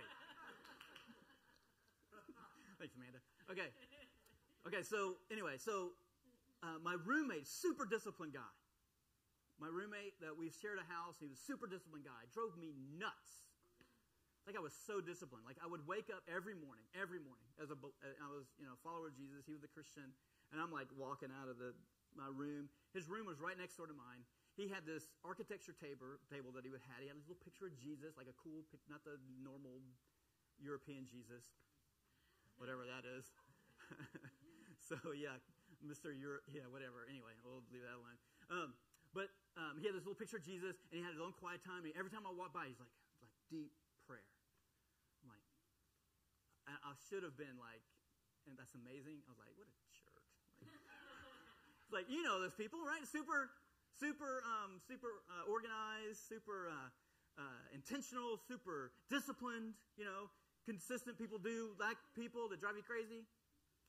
Thanks, Amanda. Okay. Okay, so anyway, so uh, my roommate, super disciplined guy. My roommate that we shared a house, he was a super disciplined guy. Drove me nuts. Like I was so disciplined. Like I would wake up every morning, every morning. As a, I was, you know, a follower of Jesus. He was a Christian. And I'm like walking out of the my room. His room was right next door to mine. He had this architecture table, table that he would have. He had this little picture of Jesus, like a cool, not the normal European Jesus, whatever that is. So, yeah, Mister Europe, yeah, whatever. Anyway, we'll leave that alone. Um, but um, he had this little picture of Jesus, and he had his own quiet time. And every time I walked by, he's like, like deep prayer. I'm like, I, I should have been like, and that's amazing. I was like, what a jerk. Like, like you know those people, right? Super... Super, um, super uh, organized, super uh, uh, intentional, super disciplined, you know, consistent people do, like people that drive you crazy.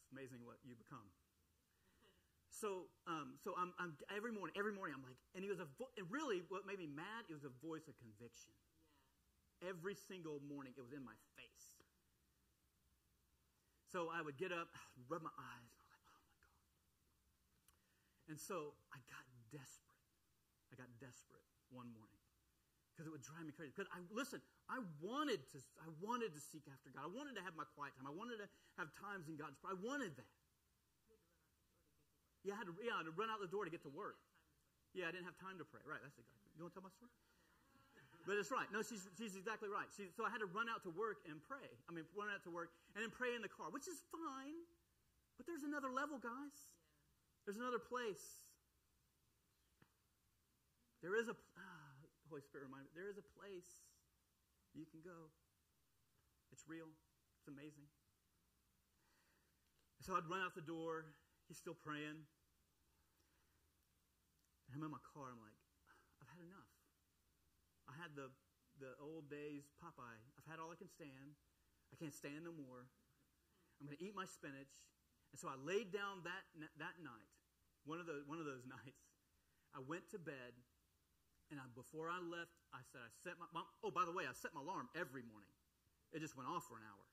It's amazing what you become. So, um, so I'm, I'm every morning, every morning I'm like, and he was a, vo- and really what made me mad, it was a voice of conviction. Yeah. Every single morning it was in my face. So I would get up, rub my eyes, and I'm like, oh my God. And so I got desperate. I got desperate one morning because it would drive me crazy. Because I, listen, I wanted to, I wanted to seek after God. I wanted to have my quiet time. I wanted to have times in God's, I wanted that. Yeah, I had to, yeah, I had to run out the door to get to work. Yeah, I didn't have time to pray. Right, that's exactly. You want to tell my story? But it's right. No, she's she's exactly right. She, so I had to run out to work and pray. I mean, run out to work and then pray in the car, which is fine. But there's another level, guys. There's another place. There is a, ah, the Holy Spirit reminded me, there is a place you can go. It's real. It's amazing. So I'd run out the door. He's still praying. And I'm in my car. I'm like, I've had enough. I had the the old days Popeye. I've had all I can stand. I can't stand no more. I'm going to eat my spinach. And so I laid down that that night, one of those one of those nights. I went to bed, and I, before I left, I said I set my. Oh, by the way, I set my alarm every morning. It just went off for an hour.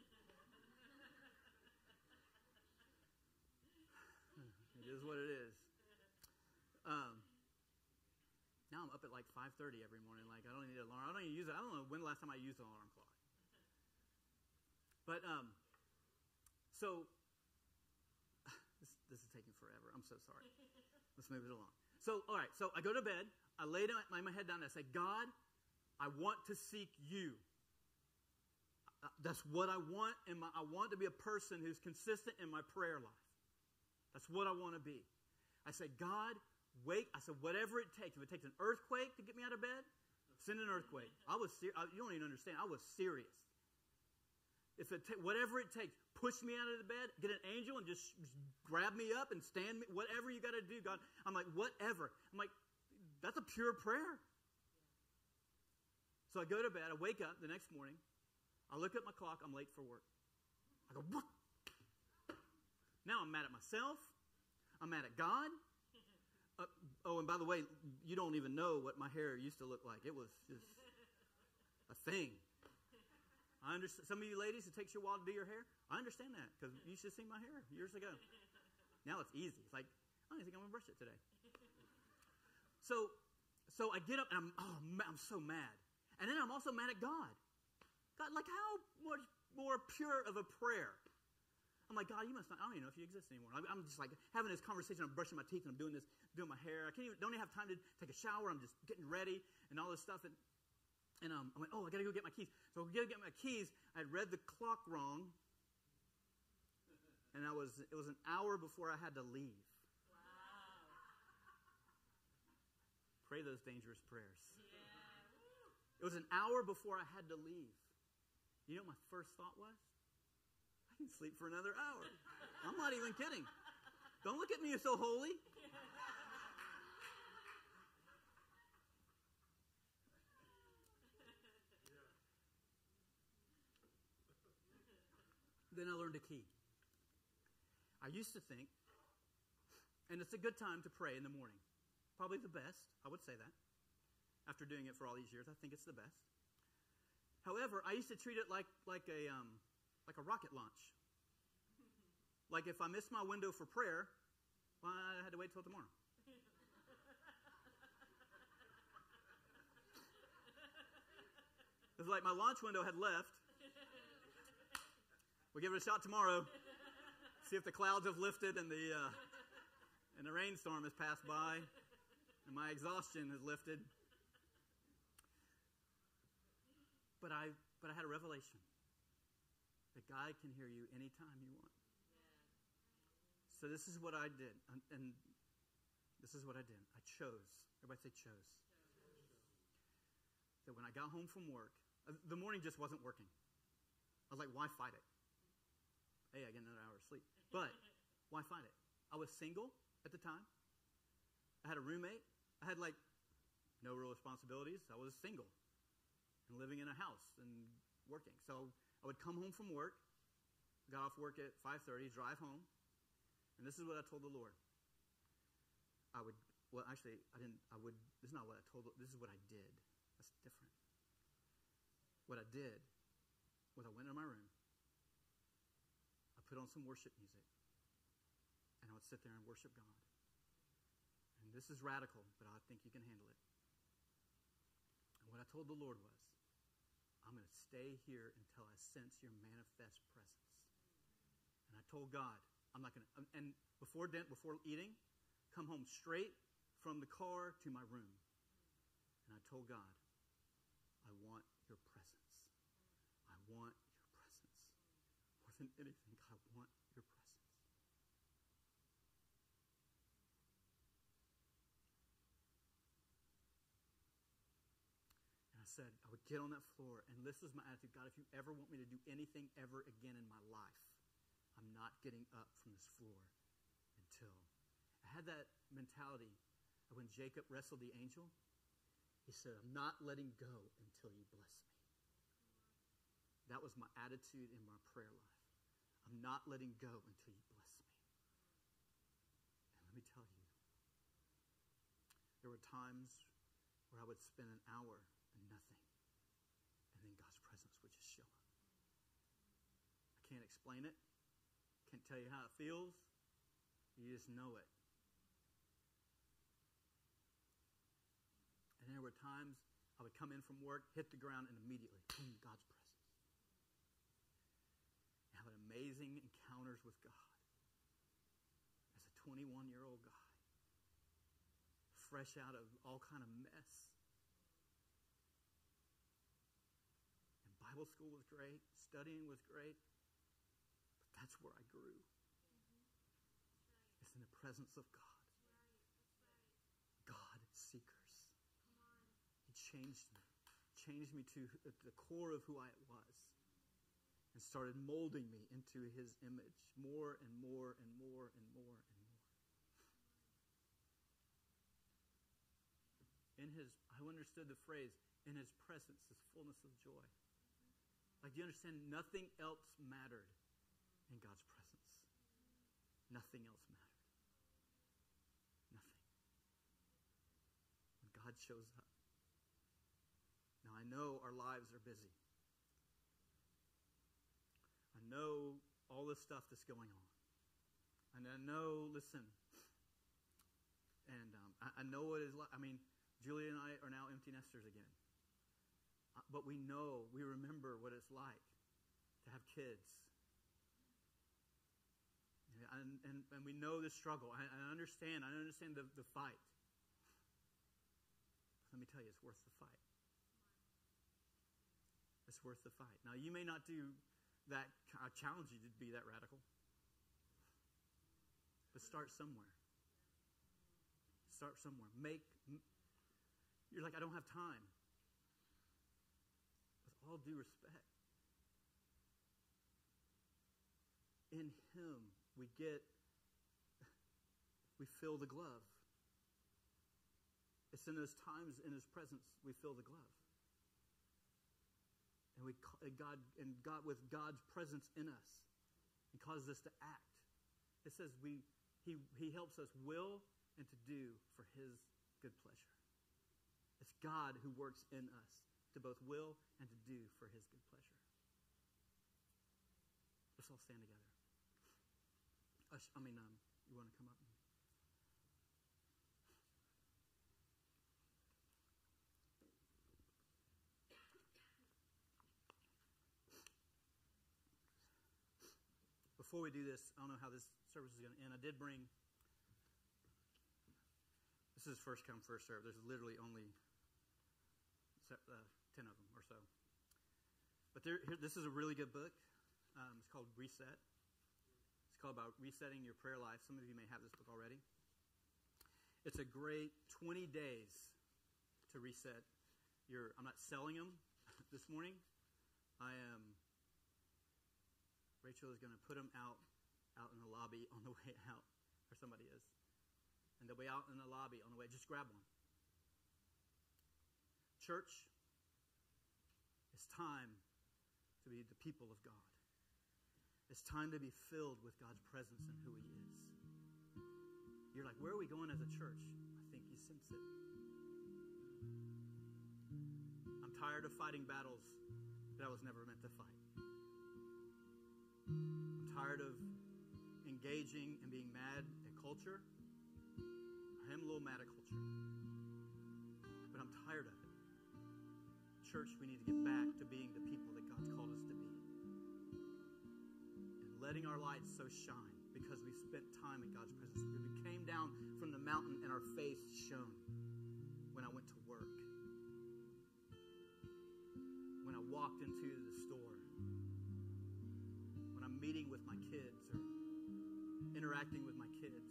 It is what it is. Um, now I'm up at like five thirty every morning. Like, I don't need an alarm. I don't even use it. I don't know when the last time I used an alarm clock. But, um, so, this, this is taking forever. I'm so sorry. Let's move it along. So, all right. So I go to bed. I lay down, lay my head down, and I say, God, I want to seek you. Uh, that's what I want. In my, I want to be a person who's consistent in my prayer life. That's what I want to be. I said, God, wake. I said, whatever it takes. If it takes an earthquake to get me out of bed, send an earthquake. I was ser- I, you don't even understand. I was serious. If it ta- whatever it takes, push me out of the bed, get an angel and just grab me up and stand me. Whatever you got to do, God. I'm like, whatever. I'm like, that's a pure prayer. So I go to bed. I wake up the next morning. I look at my clock. I'm late for work. I go, what? Now I'm mad at myself. I'm mad at God. Uh, oh, and by the way, you don't even know what my hair used to look like. It was just a thing. I understand. Some of you ladies, it takes you a while to do your hair. I understand that because you should have seen my hair years ago. Now it's easy. It's like, I don't think I'm going to brush it today. So, so I get up and I'm, oh, I'm so mad. And then I'm also mad at God. God, like how much more pure of a prayer? I'm like, God, you must not, I don't even know if you exist anymore. I'm just like having this conversation. I'm brushing my teeth and I'm doing this, doing my hair. I can't even, don't even have time to take a shower. I'm just getting ready and all this stuff. And, and um, I went, oh, I got to go get my keys. So I got to get my keys. I had read the clock wrong. And I was, it was an hour before I had to leave. Wow. Pray those dangerous prayers. Yeah. It was an hour before I had to leave. You know what my first thought was? I can sleep for another hour. I'm not even kidding. Don't look at me, you're so holy. Then I learned a key. I used to think, and it's a good time to pray in the morning. Probably the best, I would say that. After doing it for all these years, I think it's the best. However, I used to treat it like like a um, like a rocket launch. Like if I missed my window for prayer, well, I had to wait till tomorrow. It was like my launch window had left. We'll give it a shot tomorrow. See if the clouds have lifted and the uh, and the rainstorm has passed by and my exhaustion has lifted. But I but I had a revelation that God can hear you anytime you want. So this is what I did, and, and this is what I did. I chose. Everybody say chose. That when I got home from work, the morning just wasn't working. I was like, why fight it? Hey, I get another hour of sleep. But why fight it? I was single at the time. I had a roommate. I had like no real responsibilities. I was single and living in a house and working. So I would come home from work, got off work at five thirty, drive home, and this is what I told the Lord. I would, well, actually, I didn't, I would, this is not what I told, this is what I did. That's different. What I did was I went in my room, I put on some worship music, and I would sit there and worship God. And this is radical, but I think you can handle it. And what I told the Lord was, I'm going to stay here until I sense your manifest presence. And I told God, I'm not going to, and before before eating, come home straight from the car to my room. And I told God, I want your presence. I want your presence. More than anything, God, I want your presence. And I said, I would get on that floor, and this was my attitude. God, if you ever want me to do anything ever again in my life, I'm not getting up from this floor until. I had that mentality of when Jacob wrestled the angel. He said, I'm not letting go until you bless me. That was my attitude in my prayer life. I'm not letting go until you bless me. And let me tell you, there were times where I would spend an hour and nothing, and then God's presence would just show up. I can't explain it. Can't tell you how it feels. You just know it. And there were times I would come in from work, hit the ground, and immediately, boom, God's presence. And have amazing encounters with God. As a twenty-one-year-old guy, fresh out of all kind of mess. And Bible school was great. Studying was great. But that's where I grew. It's in the presence of God. God seekers. He changed me. Changed me to the core of who I was. And started molding me into his image more and more and more and more and more. In his, I understood the phrase, in his presence is fullness of joy. Like, do you understand? Nothing else mattered in God's presence. Nothing else mattered. Nothing. When God shows up. Now, I know our lives are busy. I know all this stuff that's going on. And I know, listen, and um, I, I know what it's like. I mean, Julia and I are now empty nesters again. Uh, but we know, we remember what it's like to have kids. And, and, and we know the struggle. I, I understand. I understand the, the fight. Let me tell you, it's worth the fight. It's worth the fight. Now, you may not do that. I challenge you to be that radical. But start somewhere. Start somewhere. Make. You're like, I don't have time. With all due respect, in him we get, we fill the glove. It's in those times, in his presence, we fill the glove. And we and God and God with God's presence in us, and causes us to act. It says we he he helps us will and to do for his good pleasure. It's God who works in us to both will and to do for his good pleasure. Let's all stand together. I mean, um, you want to come up? Before we do this, I don't know how this service is going to end. I did bring, this is first come, first serve. There's literally only uh, ten of them or so. But there, here, this is a really good book. Um, it's called Reset. It's called about resetting your prayer life. Some of you may have this book already. It's a great twenty days to reset your, I'm not selling them this morning. I am, Rachel is going to put them out, out in the lobby on the way out, or somebody is. And they'll be out in the lobby on the way. Just grab one. Church, it's time to be the people of God. It's time to be filled with God's presence and who he is. You're like, where are we going as a church? I think you sense it. I'm tired of fighting battles that I was never meant to fight. I'm tired of engaging and being mad at culture. I am a little mad at culture. But I'm tired of it. Church, we need to get back to being the people that God's called us to be. And letting our lights so shine because we spent time in God's presence. We came down from the mountain and our face shone when I went to work. When I walked into the store. When I'm meeting with my kids or interacting with my kids.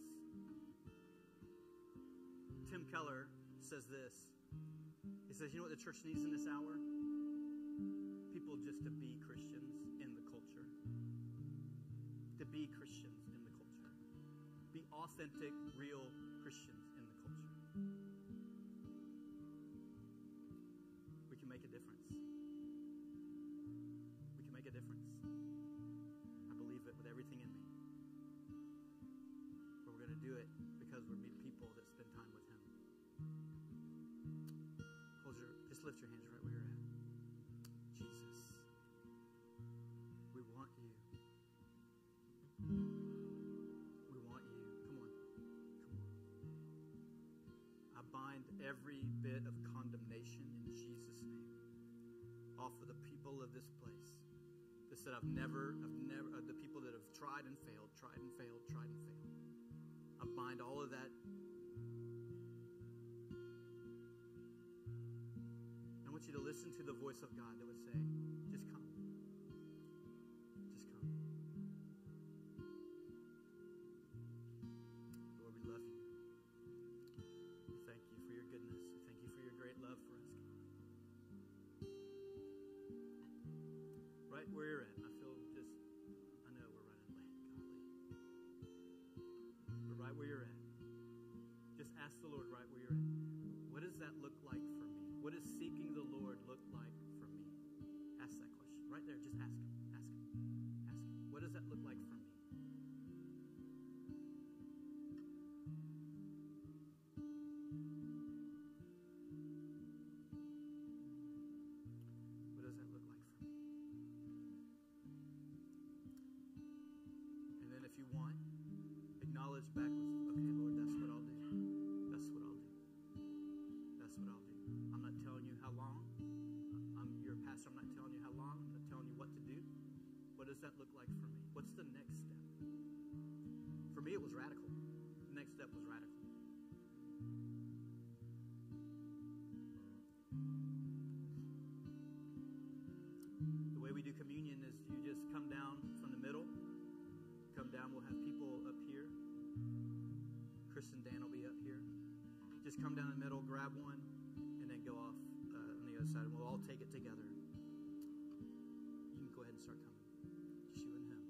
Tim Keller says this. He says, you know what the church needs in this hour? People just to be Christians in the culture. To be Christians in the culture. Be authentic, real Christians in the culture. We can make a difference. We can make a difference. I believe it with everything in me. But we're going to do it because we're people that spend time with him. Hold your, just lift your hands right where you're at. Jesus, we want you. We want you. Come on. Come on. I bind every bit of condemnation in Jesus' name off of the people of this place. That said, I've never, I've never, uh, the people that have tried and failed, tried and failed, tried and failed. I bind all of that. I want you to listen to the voice of God that would say, just come. Just come. Lord, we love you. We thank you for your goodness. We thank you for your great love for us. Right where you're at, I feel just, I know we're running late, golly. But right where you're at, just ask the Lord right where you're at. What does that look like for me? What does seeking the Lord look like for me? Ask that question. Right there, just ask him. Ask him. Ask him. What does that look like for me? What does that look like for me? And then if you want, acknowledge back with, okay, Lord, that's what I'll do. That's what I'll do. That's what I'll do. I'm not telling you how long. I'm your pastor. I'm not telling you how long. I'm not telling you what to do. What does that look like for me? What's the next step? For me, it was radical. The next step was radical. The way we do communion is you just come down from the middle. Come down. We'll have people up here. Chris and Dan will be up here. Just come down the middle, grab one, and then go off uh, on the other side. And we'll all take it together. You can go ahead and start coming. Just you and him.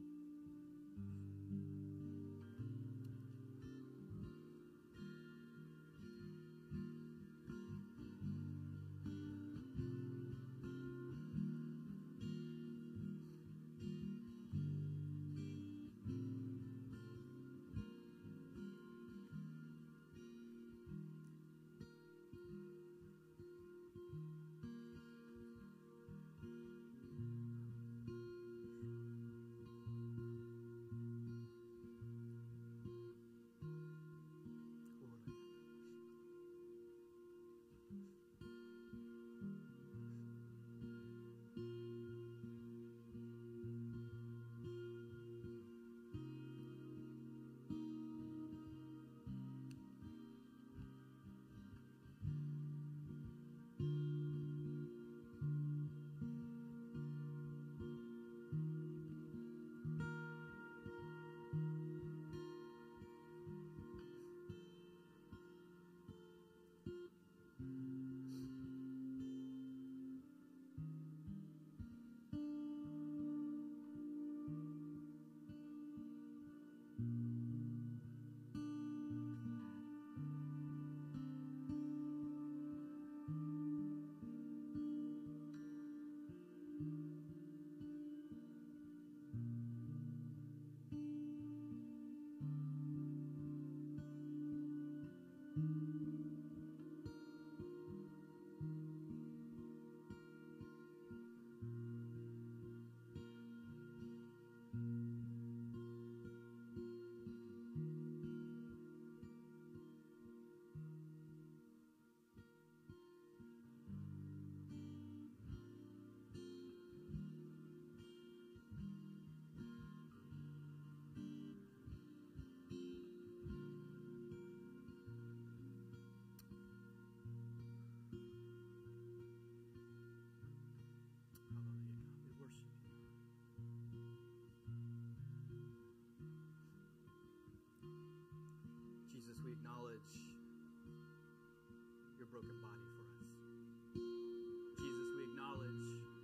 your broken body for us. Jesus, we acknowledge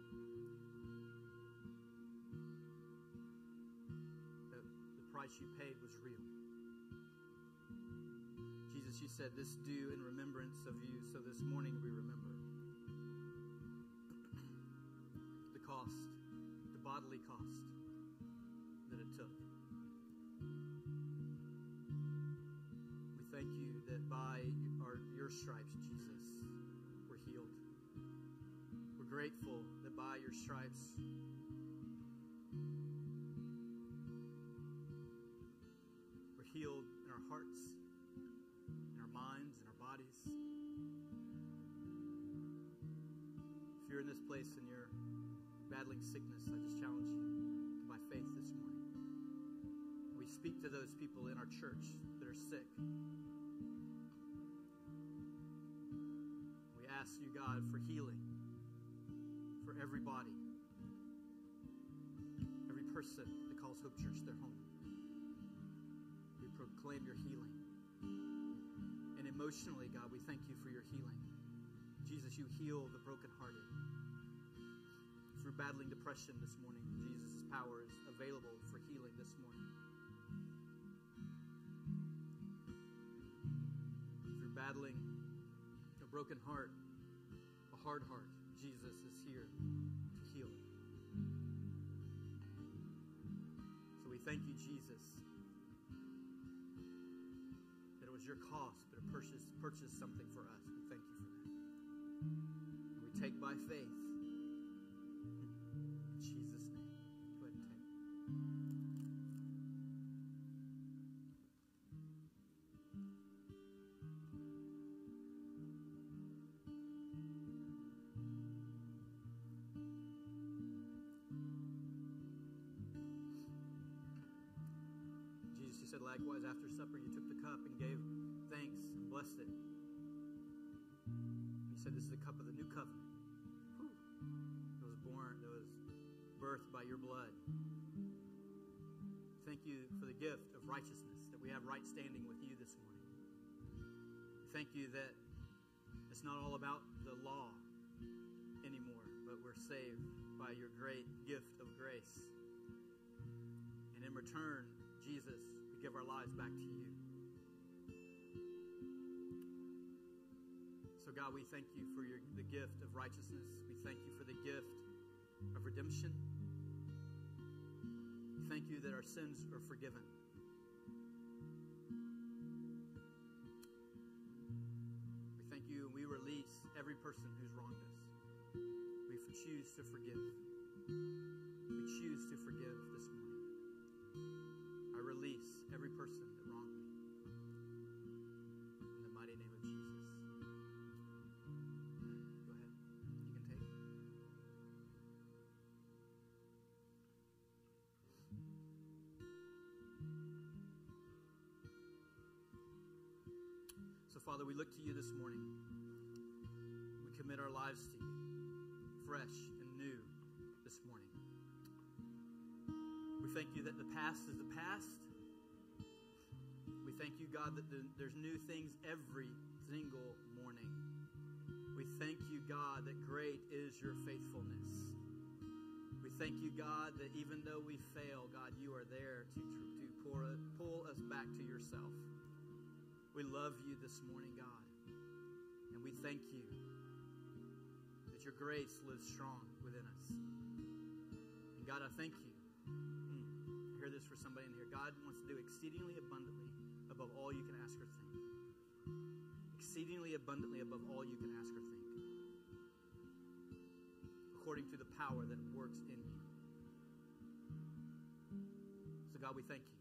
that the price you paid was real. Jesus, you said this do in remembrance of you, so this morning we remember the cost, the bodily cost that it took. We thank you that by our, your stripes, Jesus, we're healed. We're grateful that by your stripes we're healed in our hearts, in our minds, in our bodies. If you're in this place and you're battling sickness, I just challenge you by faith this morning. We speak to those people in our church that are sick. We ask you, God, for healing for every body, every person that calls Hope Church their home. We proclaim your healing. And emotionally, God, we thank you for your healing. Jesus, you heal the brokenhearted. If you're battling depression this morning, Jesus' power is available for healing this morning. If you're battling a broken heart, a hard heart, Jesus is here to heal. So we thank you, Jesus, that it was your cost, but it purchased, purchased something for us. We thank you for that. And we take by faith. In Jesus' name. Go ahead and take. Jesus, you said likewise after supper you took the cup and gave thanks and blessed it. You said this is the cup of the new covenant. Whew. That was born, that was birthed by your blood. Thank you for the gift of righteousness, that we have right standing with you this morning. Thank you that it's not all about the law anymore, but we're saved by your great gift of grace. And in return, Jesus, we give our lives back to you. So God, we thank you for your, the gift of righteousness. We thank you for the gift of redemption. We thank you that our sins are forgiven. We thank you and we release every person who's wronged us. We choose to forgive. We choose to forgive this morning. I release every person that wronged me. In the mighty name of Jesus. Go ahead. You can take it. So, Father, we look to you this morning. We commit our lives to you, fresh and new this morning. We thank you that the past is the past. We thank you, God, that the, there's new things every single morning. We thank you, God, that great is your faithfulness. We thank you, God, that even though we fail, God, you are there to, to pour, pull us back to yourself. We love you this morning, God, and we thank you that your grace lives strong within us. And God, I thank you. I hear this for somebody in here. God wants to do exceedingly abundantly above all you can ask or think. Exceedingly abundantly above all you can ask or think. According to the power that works in you. So God, we thank you.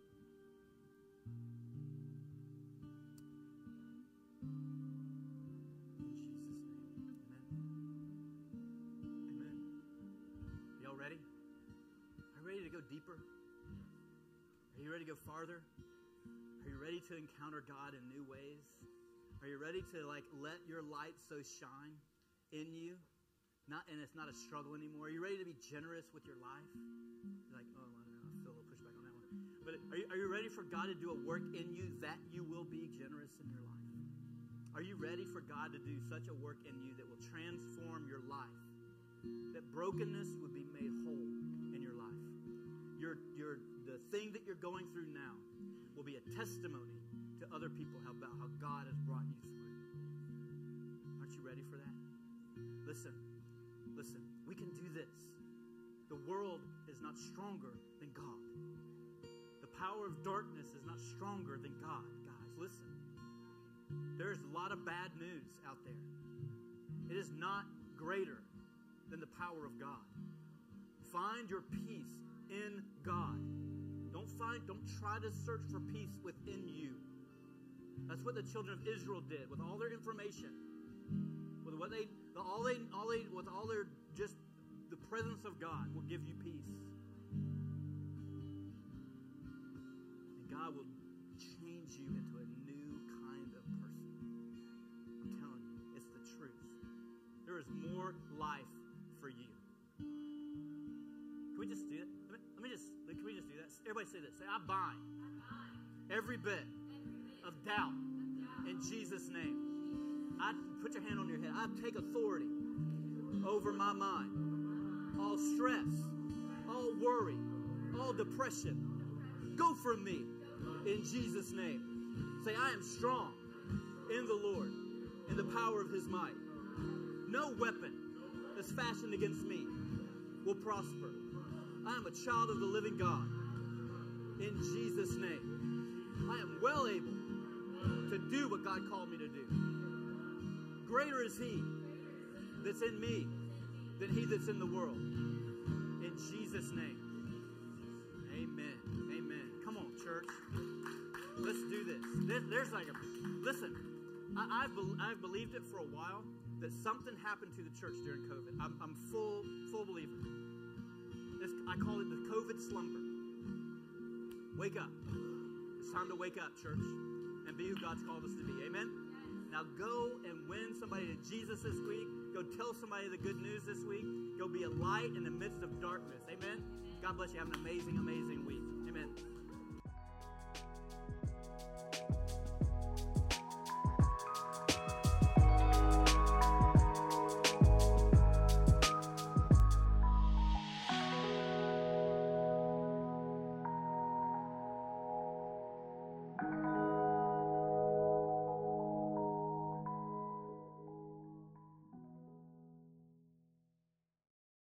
In Jesus' name. Amen. Amen. Y'all ready? Are you ready to go deeper? Are you ready to go farther? Are you ready to encounter God in new ways? Are you ready to like let your light so shine in you? Not, and it's not a struggle anymore. Are you ready to be generous with your life? You're like, oh, I don't know, I feel a little pushback on that one. But are you, are you ready for God to do a work in you that you will be generous in your life? Are you ready for God to do such a work in you that will transform your life? That brokenness would be made whole in your life. Your, your, the thing that you're going through now will be a testimony to other people about how God has brought you through. Aren't you ready for that? Listen, listen, we can do this. The world is not stronger than God. The power of darkness is not stronger than God. Guys, listen. There's a lot of bad news out there. It is not greater than the power of God. Find your peace in God. Don't find, don't try to search for peace within you. That's what the children of Israel did with all their information. With what they, all they, all they, with all their just the presence of God will give you peace. And God will change you into a new kind of person. I'm telling you, it's the truth. There is more life for you. Can we just do it? Let me, let me just, can we just do that? Everybody say this. Say, I bind every bit of doubt in Jesus' name. I put your hand on your head. I take authority over my mind. All stress, all worry, all depression, go from me in Jesus' name. Say, I am strong in the Lord, in the power of his might. No weapon that's fashioned against me will prosper. I am a child of the living God in Jesus' name. I am well able to do what God called me to do. Greater is he that's in me than he that's in the world. In Jesus' name. Amen. Amen. Come on, church. Let's do this. There, there's like a, listen, I, I've, be, I've believed it for a while that something happened to the church during COVID. I'm, I'm full, full believer. It's, I call it the COVID slumber. Wake up. It's time to wake up, church, and be who God's called us to be. Amen? Now go and win somebody to Jesus this week. Go tell somebody the good news this week. Go be a light in the midst of darkness. Amen? God bless you. Have an amazing, amazing week. Amen.